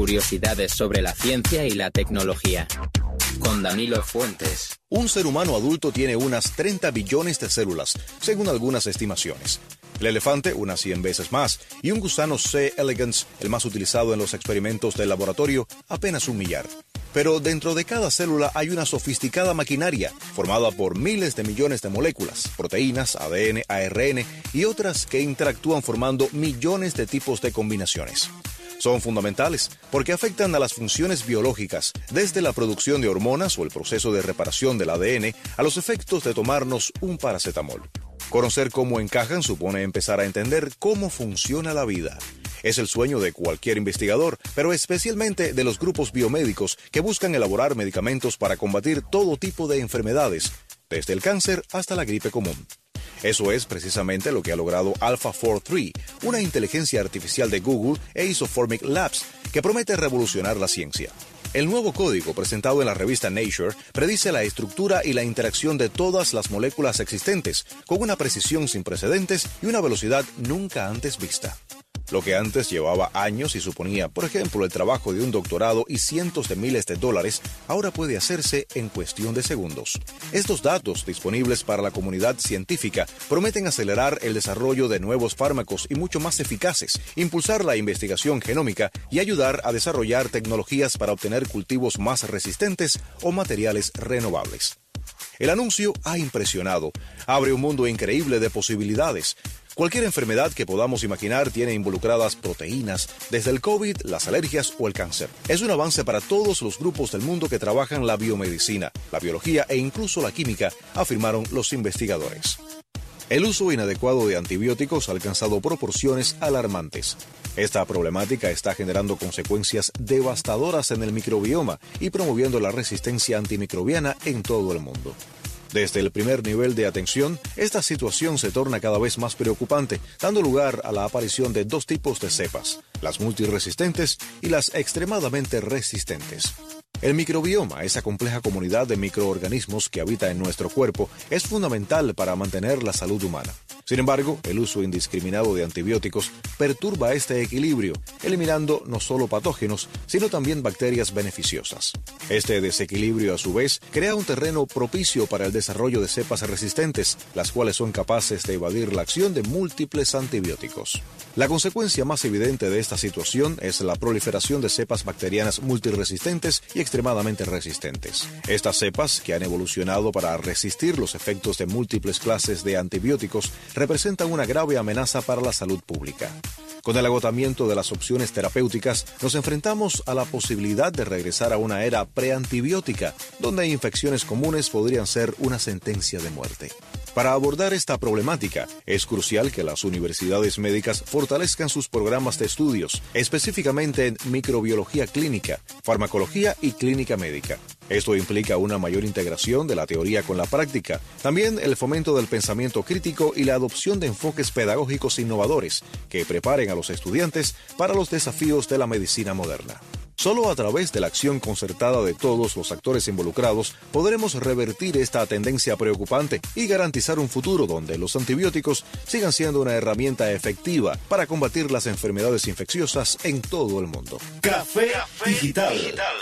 [SPEAKER 21] curiosidades sobre la ciencia y la tecnología. Con Danilo Fuentes.
[SPEAKER 7] Un ser humano adulto tiene unas 30 billones de células, según algunas estimaciones. El elefante unas 100 veces más, y un gusano C. elegans, el más utilizado en los experimentos del laboratorio, apenas 1 millar. Pero dentro de cada célula hay una sofisticada maquinaria formada por miles de millones de moléculas, proteínas, ADN, ARN y otras que interactúan formando millones de tipos de combinaciones. Son fundamentales porque afectan a las funciones biológicas, desde la producción de hormonas o el proceso de reparación del ADN a los efectos de tomarnos un paracetamol. Conocer cómo encajan supone empezar a entender cómo funciona la vida. Es el sueño de cualquier investigador, pero especialmente de los grupos biomédicos que buscan elaborar medicamentos para combatir todo tipo de enfermedades, desde el cáncer hasta la gripe común. Eso es precisamente lo que ha logrado AlphaFold 3, una inteligencia artificial de Google e Isoformic Labs, que promete revolucionar la ciencia. El nuevo código presentado en la revista Nature predice la estructura y la interacción de todas las moléculas existentes, con una precisión sin precedentes y una velocidad nunca antes vista. Lo que antes llevaba años y suponía, por ejemplo, el trabajo de un doctorado y cientos de miles de dólares, ahora puede hacerse en cuestión de segundos. Estos datos, disponibles para la comunidad científica, prometen acelerar el desarrollo de nuevos fármacos y mucho más eficaces, impulsar la investigación genómica y ayudar a desarrollar tecnologías para obtener cultivos más resistentes o materiales renovables. El anuncio ha impresionado. Abre un mundo increíble de posibilidades. Cualquier enfermedad que podamos imaginar tiene involucradas proteínas, desde el COVID, las alergias o el cáncer. Es un avance para todos los grupos del mundo que trabajan la biomedicina, la biología e incluso la química, afirmaron los investigadores. El uso inadecuado de antibióticos ha alcanzado proporciones alarmantes. Esta problemática está generando consecuencias devastadoras en el microbioma y promoviendo la resistencia antimicrobiana en todo el mundo. Desde el primer nivel de atención, esta situación se torna cada vez más preocupante, dando lugar a la aparición de 2 tipos de cepas, las multiresistentes y las extremadamente resistentes. El microbioma, esa compleja comunidad de microorganismos que habita en nuestro cuerpo, es fundamental para mantener la salud humana. Sin embargo, el uso indiscriminado de antibióticos perturba este equilibrio, eliminando no solo patógenos, sino también bacterias beneficiosas. Este desequilibrio, a su vez, crea un terreno propicio para el desarrollo de cepas resistentes, las cuales son capaces de evadir la acción de múltiples antibióticos. La consecuencia más evidente de esta situación es la proliferación de cepas bacterianas multiresistentes y extremadamente resistentes. Estas cepas, que han evolucionado para resistir los efectos de múltiples clases de antibióticos, representan una grave amenaza para la salud pública. Con el agotamiento de las opciones terapéuticas, nos enfrentamos a la posibilidad de regresar a una era preantibiótica, donde infecciones comunes podrían ser una sentencia de muerte. Para abordar esta problemática, es crucial que las universidades médicas fortalezcan sus programas de estudios, específicamente en microbiología clínica, farmacología y clínica médica. Esto implica una mayor integración de la teoría con la práctica, también el fomento del pensamiento crítico y la adopción de enfoques pedagógicos innovadores que preparen a los estudiantes para los desafíos de la medicina moderna. Solo a través de la acción concertada de todos los actores involucrados podremos revertir esta tendencia preocupante y garantizar un futuro donde los antibióticos sigan siendo una herramienta efectiva para combatir las enfermedades infecciosas en todo el mundo.
[SPEAKER 1] Café Digital.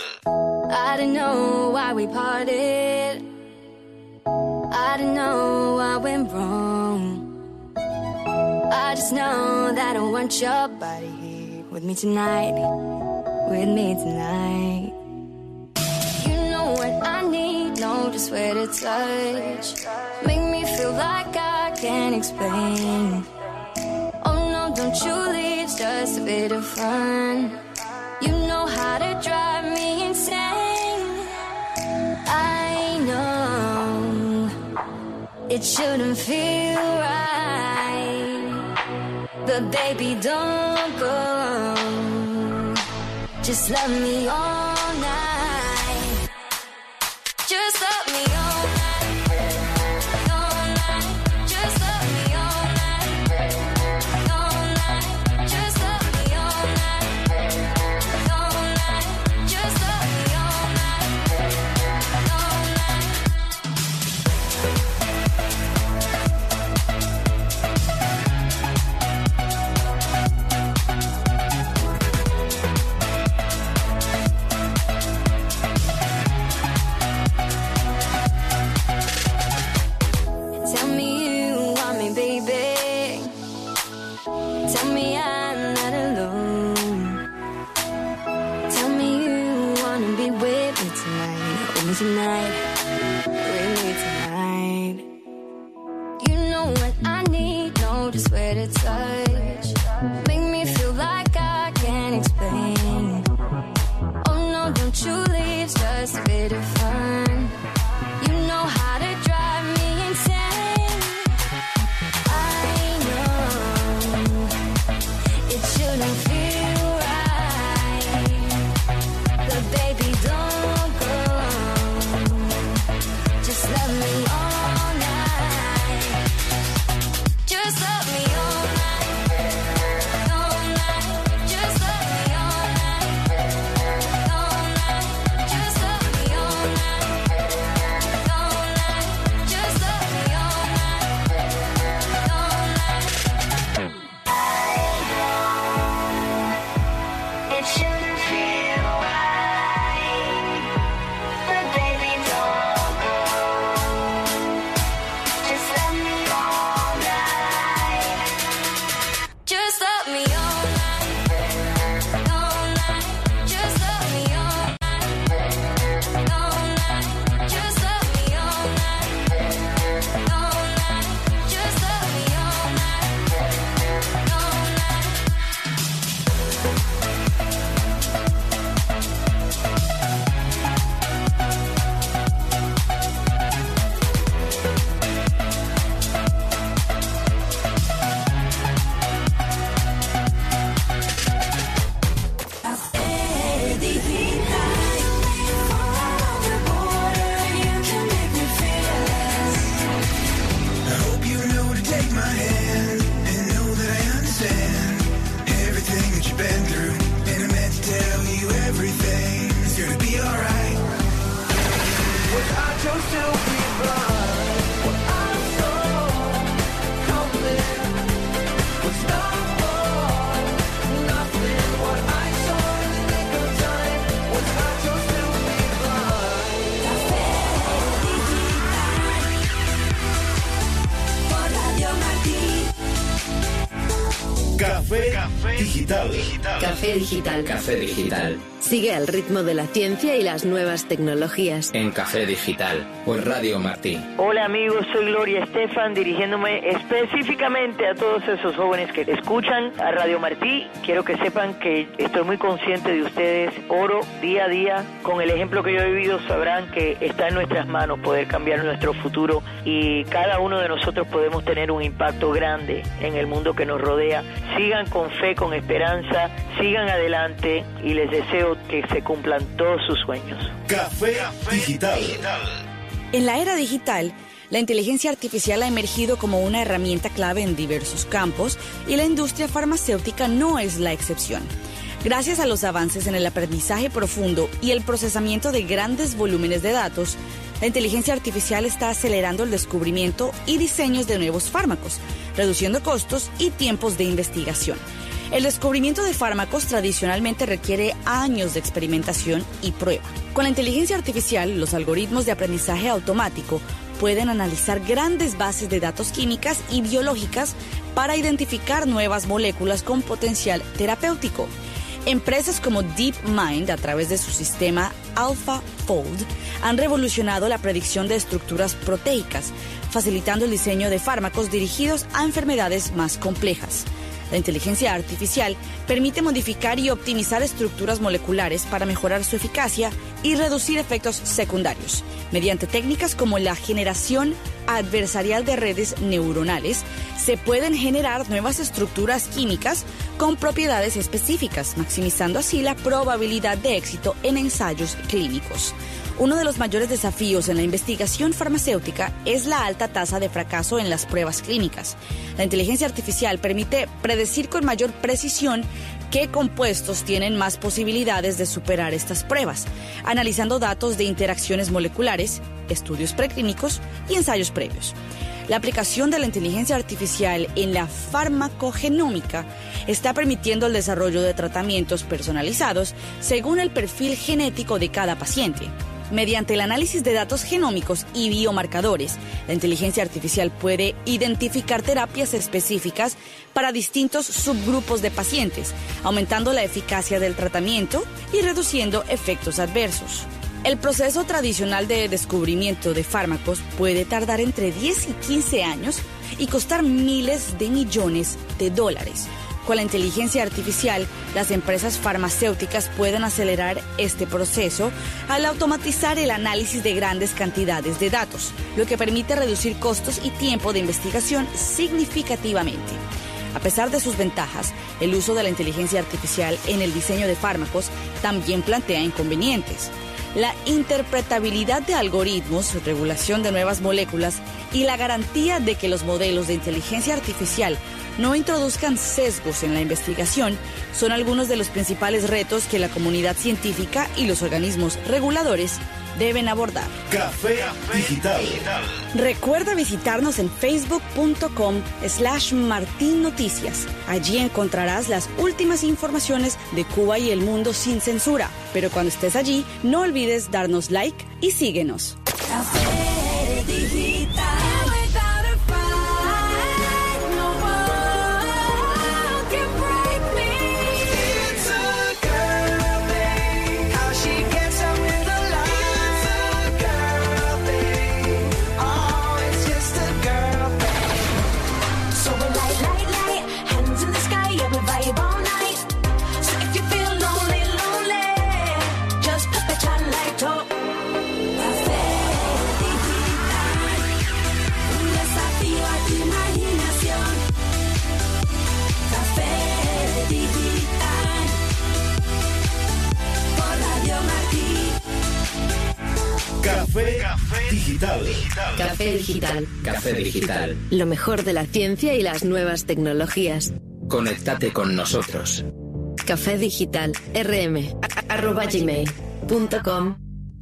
[SPEAKER 9] I don't know why we parted. I don't know what went wrong. I just know that I want your body here with me tonight. With me tonight. You know what I need, know just where to touch. Make me feel like I can't explain. Oh no, don't you leave, it's just a bit of fun. You know how to drive me insane. I know it shouldn't feel right, but baby, don't go. Just love me all night. Just love me all night. All night. Just love me all night. All night. Just love me all night. All night. Just love me all night. All night. me tonight, with me tonight. You know what I need, know just where to touch. Make me feel like I can't explain. Oh no, don't you leave, it's just a bit of fun. You know how to drive me insane. I know it shouldn't feel right, but baby don't go. Just love me all night. Just love me all night, all night. Just love me all night, all night. Just love me all night, all night. Just love me all night, all night. It shouldn't feel right, but baby don't go. Just love me all night. Just love me all night, all night. Just love me all night, all night. Just love me all night, all night. Just love me all night, all night.
[SPEAKER 8] I hope you know to take my hand and know that I understand everything that you've been through. And I meant to tell you everything is gonna be alright. What I chose to be blind, what I saw coming was not more, nothing. What I saw in the nick of time was I chose to be blind.
[SPEAKER 9] Por Radio Martí.
[SPEAKER 2] Café Digital.
[SPEAKER 21] Café Digital. Café Digital. Sigue al ritmo de la ciencia y las nuevas tecnologías. En Café Digital, por Radio Martí.
[SPEAKER 22] Hola amigos, soy Gloria Estefan, dirigiéndome específicamente a todos esos jóvenes que escuchan a Radio Martí. Quiero que sepan que estoy muy consciente de ustedes. Oro día a día. Con el ejemplo que yo he vivido sabrán que está en nuestras manos poder cambiar nuestro futuro y cada uno de nosotros podemos tener un impacto grande en el mundo que nos rodea. Sigan con fe, con esperanza, sigan adelante y les deseo que se cumplan todos sus sueños.
[SPEAKER 2] Café Digital.
[SPEAKER 19] En la era digital, la inteligencia artificial ha emergido como una herramienta clave en diversos campos y la industria farmacéutica no es la excepción. Gracias a los avances en el aprendizaje profundo y el procesamiento de grandes volúmenes de datos, la inteligencia artificial está acelerando el descubrimiento y diseños de nuevos fármacos, reduciendo costos y tiempos de investigación. El descubrimiento de fármacos tradicionalmente requiere años de experimentación y prueba. Con la inteligencia artificial, los algoritmos de aprendizaje automático pueden analizar grandes bases de datos químicas y biológicas para identificar nuevas moléculas con potencial terapéutico. Empresas como DeepMind, a través de su sistema AlphaFold, han revolucionado la predicción de estructuras proteicas, facilitando el diseño de fármacos dirigidos a enfermedades más complejas. La inteligencia artificial permite modificar y optimizar estructuras moleculares para mejorar su eficacia y reducir efectos secundarios, mediante técnicas como la generación adversarial de redes neuronales. Se pueden generar nuevas estructuras químicas con propiedades específicas, maximizando así la probabilidad de éxito en ensayos clínicos. Uno de los mayores desafíos en la investigación farmacéutica es la alta tasa de fracaso en las pruebas clínicas. La inteligencia artificial permite predecir con mayor precisión qué compuestos tienen más posibilidades de superar estas pruebas, analizando datos de interacciones moleculares, estudios preclínicos y ensayos previos. La aplicación de la inteligencia artificial en la farmacogenómica está permitiendo el desarrollo de tratamientos personalizados según el perfil genético de cada paciente. Mediante el análisis de datos genómicos y biomarcadores, la inteligencia artificial puede identificar terapias específicas para distintos subgrupos de pacientes, aumentando la eficacia del tratamiento y reduciendo efectos adversos. El proceso tradicional de descubrimiento de fármacos puede tardar entre 10 y 15 años y costar miles de millones de dólares. Con la inteligencia artificial, las empresas farmacéuticas pueden acelerar este proceso al automatizar el análisis de grandes cantidades de datos, lo que permite reducir costos y tiempo de investigación significativamente. A pesar de sus ventajas, el uso de la inteligencia artificial en el diseño de fármacos también plantea inconvenientes. La interpretabilidad de algoritmos, regulación de nuevas moléculas y la garantía de que los modelos de inteligencia artificial no introduzcan sesgos en la investigación son algunos de los principales retos que la comunidad científica y los organismos reguladores deben abordar.
[SPEAKER 1] Café Digital.
[SPEAKER 19] Recuerda visitarnos en facebook.com/Martín Noticias. Allí encontrarás las últimas informaciones de Cuba y el mundo sin censura. Pero cuando estés allí, no olvides darnos like y síguenos.
[SPEAKER 9] Café Digital.
[SPEAKER 1] Café Digital.
[SPEAKER 21] Café Digital. Café Digital. Lo mejor de la ciencia y las nuevas tecnologías. Conéctate con nosotros. Café Digital. rm@gmail.com.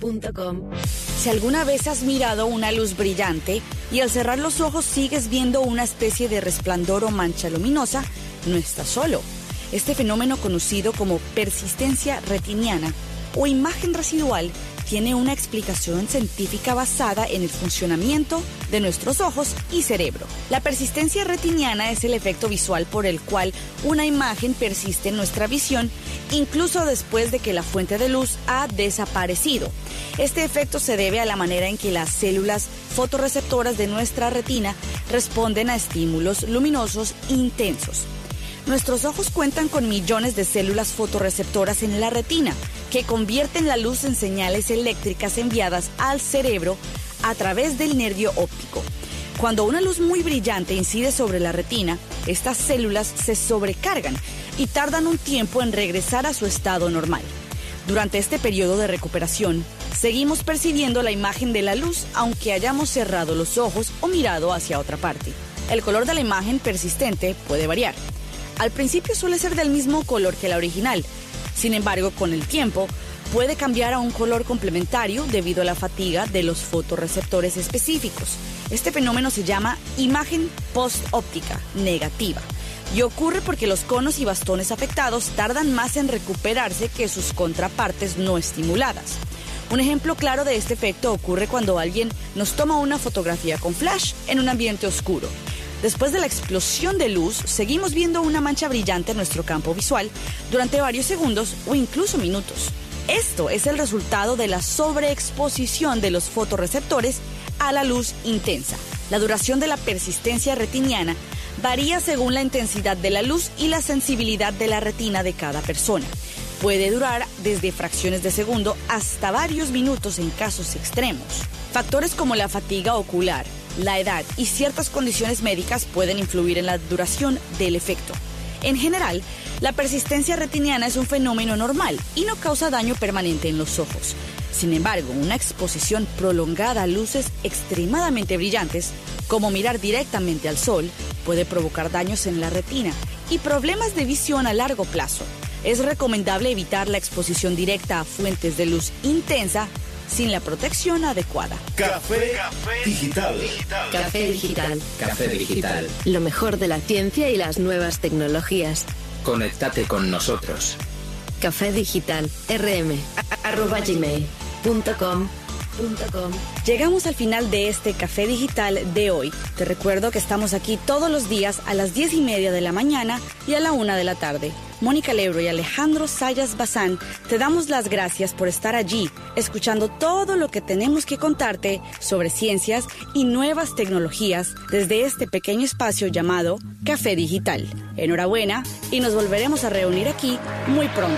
[SPEAKER 19] Si alguna vez has mirado una luz brillante y al cerrar los ojos sigues viendo una especie de resplandor o mancha luminosa, no estás solo. Este fenómeno, conocido como persistencia retiniana o imagen residual, tiene una explicación científica basada en el funcionamiento de nuestros ojos y cerebro. La persistencia retiniana es el efecto visual por el cual una imagen persiste en nuestra visión incluso después de que la fuente de luz ha desaparecido. Este efecto se debe a la manera en que las células fotorreceptoras de nuestra retina responden a estímulos luminosos intensos. Nuestros ojos cuentan con millones de células fotorreceptoras en la retina, que convierten la luz en señales eléctricas enviadas al cerebro a través del nervio óptico. Cuando una luz muy brillante incide sobre la retina, estas células se sobrecargan y tardan un tiempo en regresar a su estado normal. Durante este periodo de recuperación, seguimos percibiendo la imagen de la luz aunque hayamos cerrado los ojos o mirado hacia otra parte. El color de la imagen persistente puede variar. Al principio suele ser del mismo color que la original. Sin embargo, con el tiempo, puede cambiar a un color complementario debido a la fatiga de los fotorreceptores específicos. Este fenómeno se llama imagen post-óptica negativa y ocurre porque los conos y bastones afectados tardan más en recuperarse que sus contrapartes no estimuladas. Un ejemplo claro de este efecto ocurre cuando alguien nos toma una fotografía con flash en un ambiente oscuro. Después de la explosión de luz, seguimos viendo una mancha brillante en nuestro campo visual durante varios segundos o incluso minutos. Esto es el resultado de la sobreexposición de los fotorreceptores a la luz intensa. La duración de la persistencia retiniana varía según la intensidad de la luz y la sensibilidad de la retina de cada persona. Puede durar desde fracciones de segundo hasta varios minutos en casos extremos. Factores como la fatiga ocular, la edad y ciertas condiciones médicas pueden influir en la duración del efecto. En general, la persistencia retiniana es un fenómeno normal y no causa daño permanente en los ojos. Sin embargo, una exposición prolongada a luces extremadamente brillantes, como mirar directamente al sol, puede provocar daños en la retina y problemas de visión a largo plazo. Es recomendable evitar la exposición directa a fuentes de luz intensa sin la protección adecuada.
[SPEAKER 1] Café Digital.
[SPEAKER 21] Café Digital. Café Digital. Lo mejor de la ciencia y las nuevas tecnologías. Conéctate con nosotros. Café Digital. rm@gmail.com.
[SPEAKER 19] Llegamos al final de este Café Digital de hoy. Te recuerdo que estamos aquí todos los días a las 10:30 de la mañana y a la 1 de la tarde. Mónica Lebro y Alejandro Sayas Bazán, te damos las gracias por estar allí, escuchando todo lo que tenemos que contarte sobre ciencias y nuevas tecnologías desde este pequeño espacio llamado Café Digital. Enhorabuena y nos volveremos a reunir aquí muy pronto.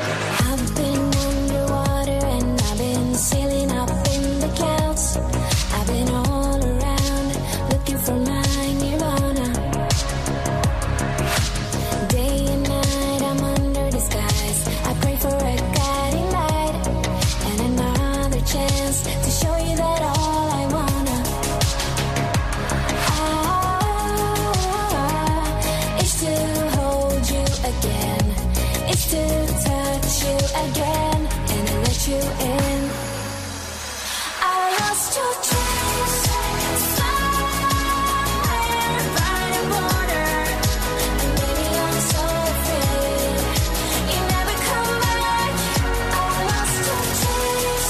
[SPEAKER 9] Sailing up in the clouds, I've been all around looking for my nirvana. Day and night I'm under the skies. I pray for a guiding light and another chance to show you that all I wanna is to hold you again, is to touch you again and let you in. Your dreams somewhere by the border, and maybe I'm so afraid you never come back. I lost your dreams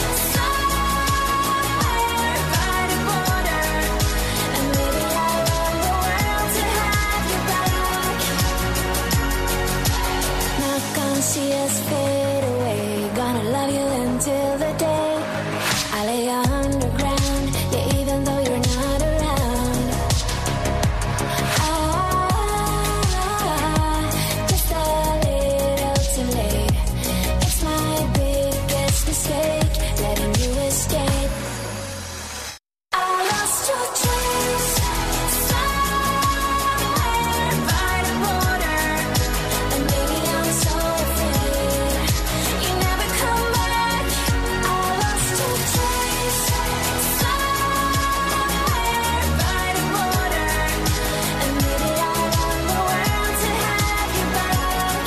[SPEAKER 9] somewhere by the border, and maybe I run the world to have you back. Not gonna see us fade away, gonna love you until the day I lay underground, yeah, even though you're not around. Just a little too late. It's my biggest mistake, letting you escape. I lost your dreams somewhere by the border, and maybe I'm so afraid you never come back. I lost your dreams somewhere by the border, and maybe I'll run the world to have you back.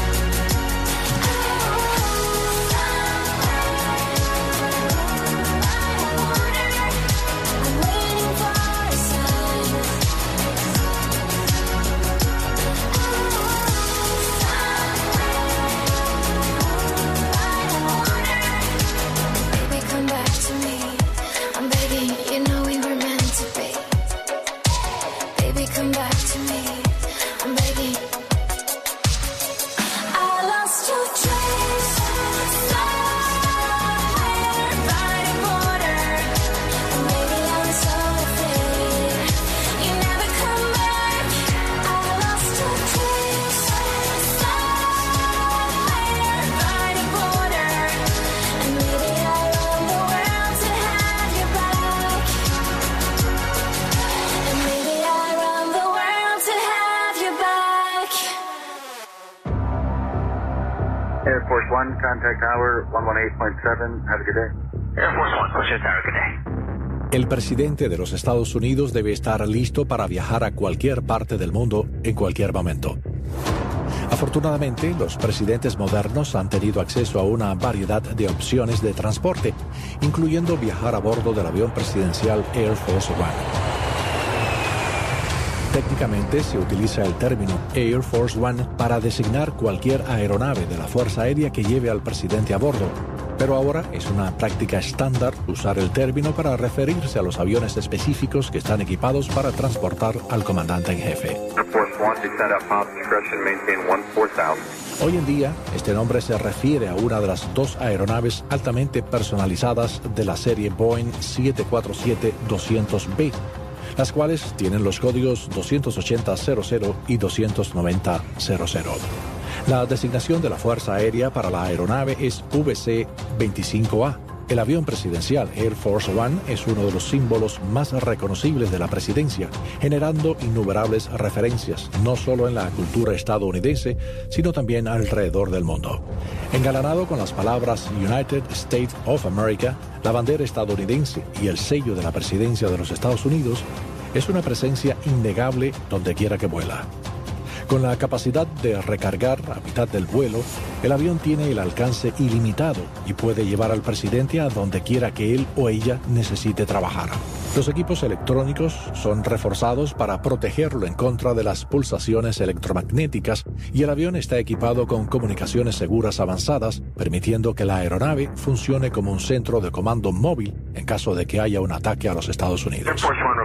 [SPEAKER 9] I'm waiting for a sign. Baby, come back to me. I'm begging, you know we were meant to be. Baby, come back to me. I'm begging. I lost your dreams somewhere by the border, and maybe I'm so afraid you never come back. I lost your dreams somewhere by the border, and maybe I'll run the world to have you back. And maybe I'll run the world to have you back.
[SPEAKER 15] Air Force One, contact tower 118.7. Have a good day. Air Force One, push tower, good day.
[SPEAKER 4] El presidente de los Estados Unidos debe estar listo para viajar a cualquier parte del mundo en cualquier momento. Afortunadamente, los presidentes modernos han tenido acceso a una variedad de opciones de transporte, incluyendo viajar a bordo del avión presidencial Air Force One. Técnicamente se utiliza el término Air Force One para designar cualquier aeronave de la Fuerza Aérea que lleve al presidente a bordo, pero ahora es una práctica estándar usar el término para referirse a los aviones específicos que están equipados para transportar al comandante en jefe.
[SPEAKER 15] Air Force One, descend at top discretion, maintain 14,000.
[SPEAKER 4] Hoy en día, este nombre se refiere a una de las dos aeronaves altamente personalizadas de la serie Boeing 747-200B, las cuales tienen los códigos 280-00 y 290-00. La designación de la Fuerza Aérea para la aeronave es VC-25A. El avión presidencial Air Force One es uno de los símbolos más reconocibles de la presidencia, generando innumerables referencias, no solo en la cultura estadounidense, sino también alrededor del mundo. Engalanado con las palabras United States of America, la bandera estadounidense y el sello de la presidencia de los Estados Unidos, es una presencia innegable donde quiera que vuela. Con la capacidad de recargar a mitad del vuelo, el avión tiene el alcance ilimitado y puede llevar al presidente a donde quiera que él o ella necesite trabajar. Los equipos electrónicos son reforzados para protegerlo en contra de las pulsaciones electromagnéticas y el avión está equipado con comunicaciones seguras avanzadas, permitiendo que la aeronave funcione como un centro de comando móvil en caso de que haya un ataque a los Estados Unidos.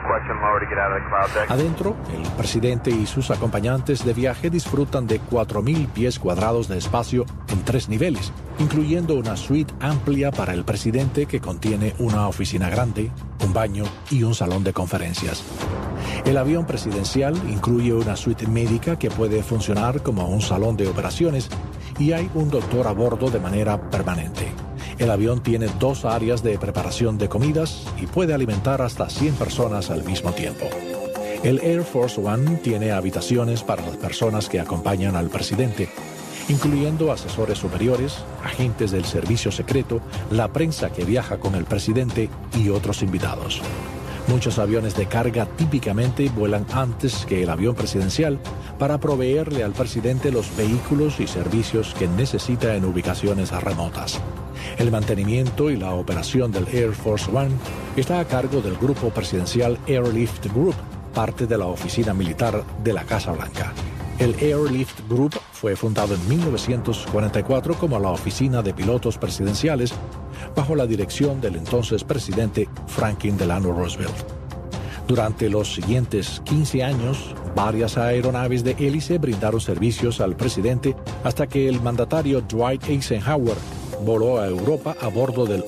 [SPEAKER 4] Adentro, el presidente y sus acompañantes de viaje disfrutan de 4.000 pies cuadrados de espacio en 3 niveles, incluyendo una suite amplia para el presidente que contiene una oficina grande, un baño y un salón de conferencias. El avión presidencial incluye una suite médica que puede funcionar como un salón de operaciones y hay un doctor a bordo de manera permanente. El avión tiene 2 áreas de preparación de comidas y puede alimentar hasta 100 personas al mismo tiempo. El Air Force One tiene habitaciones para las personas que acompañan al presidente, incluyendo asesores superiores, agentes del servicio secreto, la prensa que viaja con el presidente y otros invitados. Muchos aviones de carga típicamente vuelan antes que el avión presidencial para proveerle al presidente los vehículos y servicios que necesita en ubicaciones remotas. El mantenimiento y la operación del Air Force One está a cargo del grupo presidencial Airlift Group, parte de la oficina militar de la Casa Blanca. El Airlift Group fue fundado en 1944 como la oficina de pilotos presidenciales bajo la dirección del entonces presidente Franklin Delano Roosevelt. Durante los siguientes 15 años, varias aeronaves de hélice brindaron servicios al presidente hasta que el mandatario Dwight Eisenhower voló a Europa a bordo del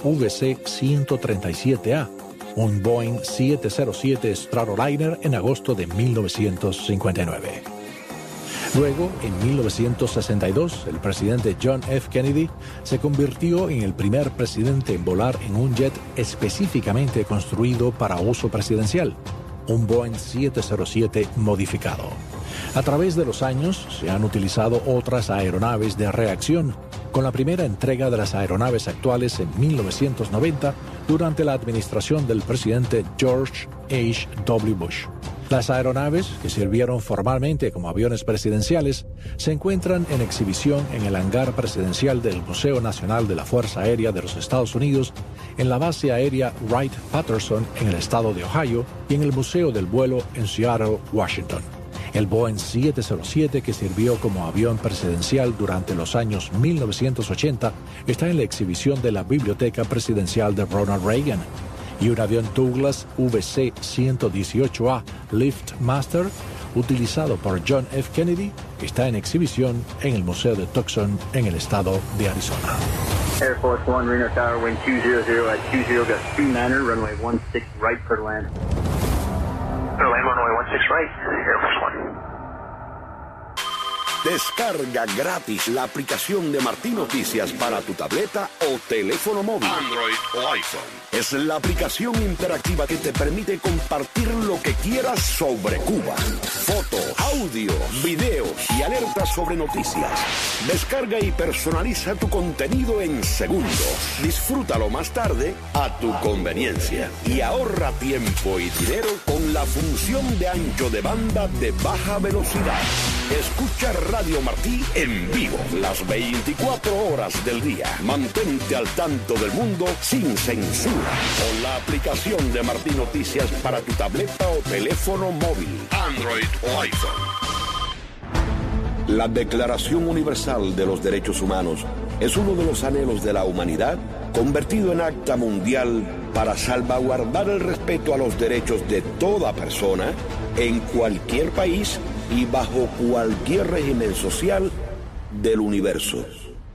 [SPEAKER 4] VC-137A, un Boeing 707 Stratoliner en agosto de 1959. Luego, en 1962, el presidente John F. Kennedy se convirtió en el primer presidente en volar en un jet específicamente construido para uso presidencial, un Boeing 707 modificado. A través de los años, se han utilizado otras aeronaves de reacción, con la primera entrega de las aeronaves actuales en 1990 durante la administración del presidente George H.W. Bush. Las aeronaves, que sirvieron formalmente como aviones presidenciales, se encuentran en exhibición en el hangar presidencial del Museo Nacional de la Fuerza Aérea de los Estados Unidos, en la base aérea Wright-Patterson en el estado de Ohio y en el Museo del Vuelo en Seattle, Washington. El Boeing 707, que sirvió como avión presidencial durante los años 1980, está en la exhibición de la Biblioteca Presidencial de Ronald Reagan. Y un avión Douglas VC-118A Liftmaster, utilizado por John F. Kennedy, está en exhibición en el Museo de Tucson, en el estado de Arizona.
[SPEAKER 15] Air Force One, Reno Tower, wind 200 at 20, got 29er, runway 16 right for land. For land, runway 16 right, Air Force One.
[SPEAKER 5] Descarga gratis la aplicación de Martí Noticias para tu tableta o teléfono móvil, Android o iPhone. Es la aplicación interactiva que te permite compartir lo que quieras sobre Cuba. Fotos, audio, videos y alertas sobre noticias. Descarga y personaliza tu contenido en segundos. Disfrútalo más tarde a tu conveniencia. Y ahorra tiempo y dinero con la función de ancho de banda de baja velocidad. Escucha Radio Martí en vivo las 24 horas del día. Mantente al tanto del mundo sin censura con la aplicación de Martí Noticias para tu tableta o teléfono móvil, Android o iPhone. La Declaración Universal de los Derechos Humanos es uno de los anhelos de la humanidad convertido en acta mundial para salvaguardar el respeto a los derechos de toda persona en cualquier país y bajo cualquier régimen social del universo.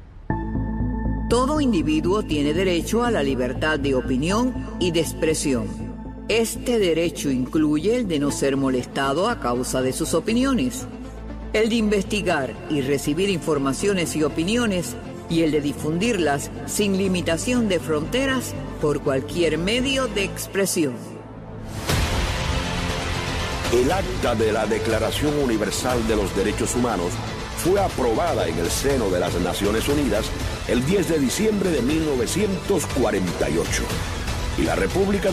[SPEAKER 10] Todo individuo tiene derecho a la libertad de opinión y de expresión. Este derecho incluye el de no ser molestado a causa de sus opiniones, el de investigar y recibir informaciones y opiniones, y el de difundirlas sin limitación de fronteras por cualquier medio de expresión.
[SPEAKER 5] El acta de la Declaración Universal de los Derechos Humanos fue aprobada en el seno de las Naciones Unidas el 10 de diciembre de 1948 y la República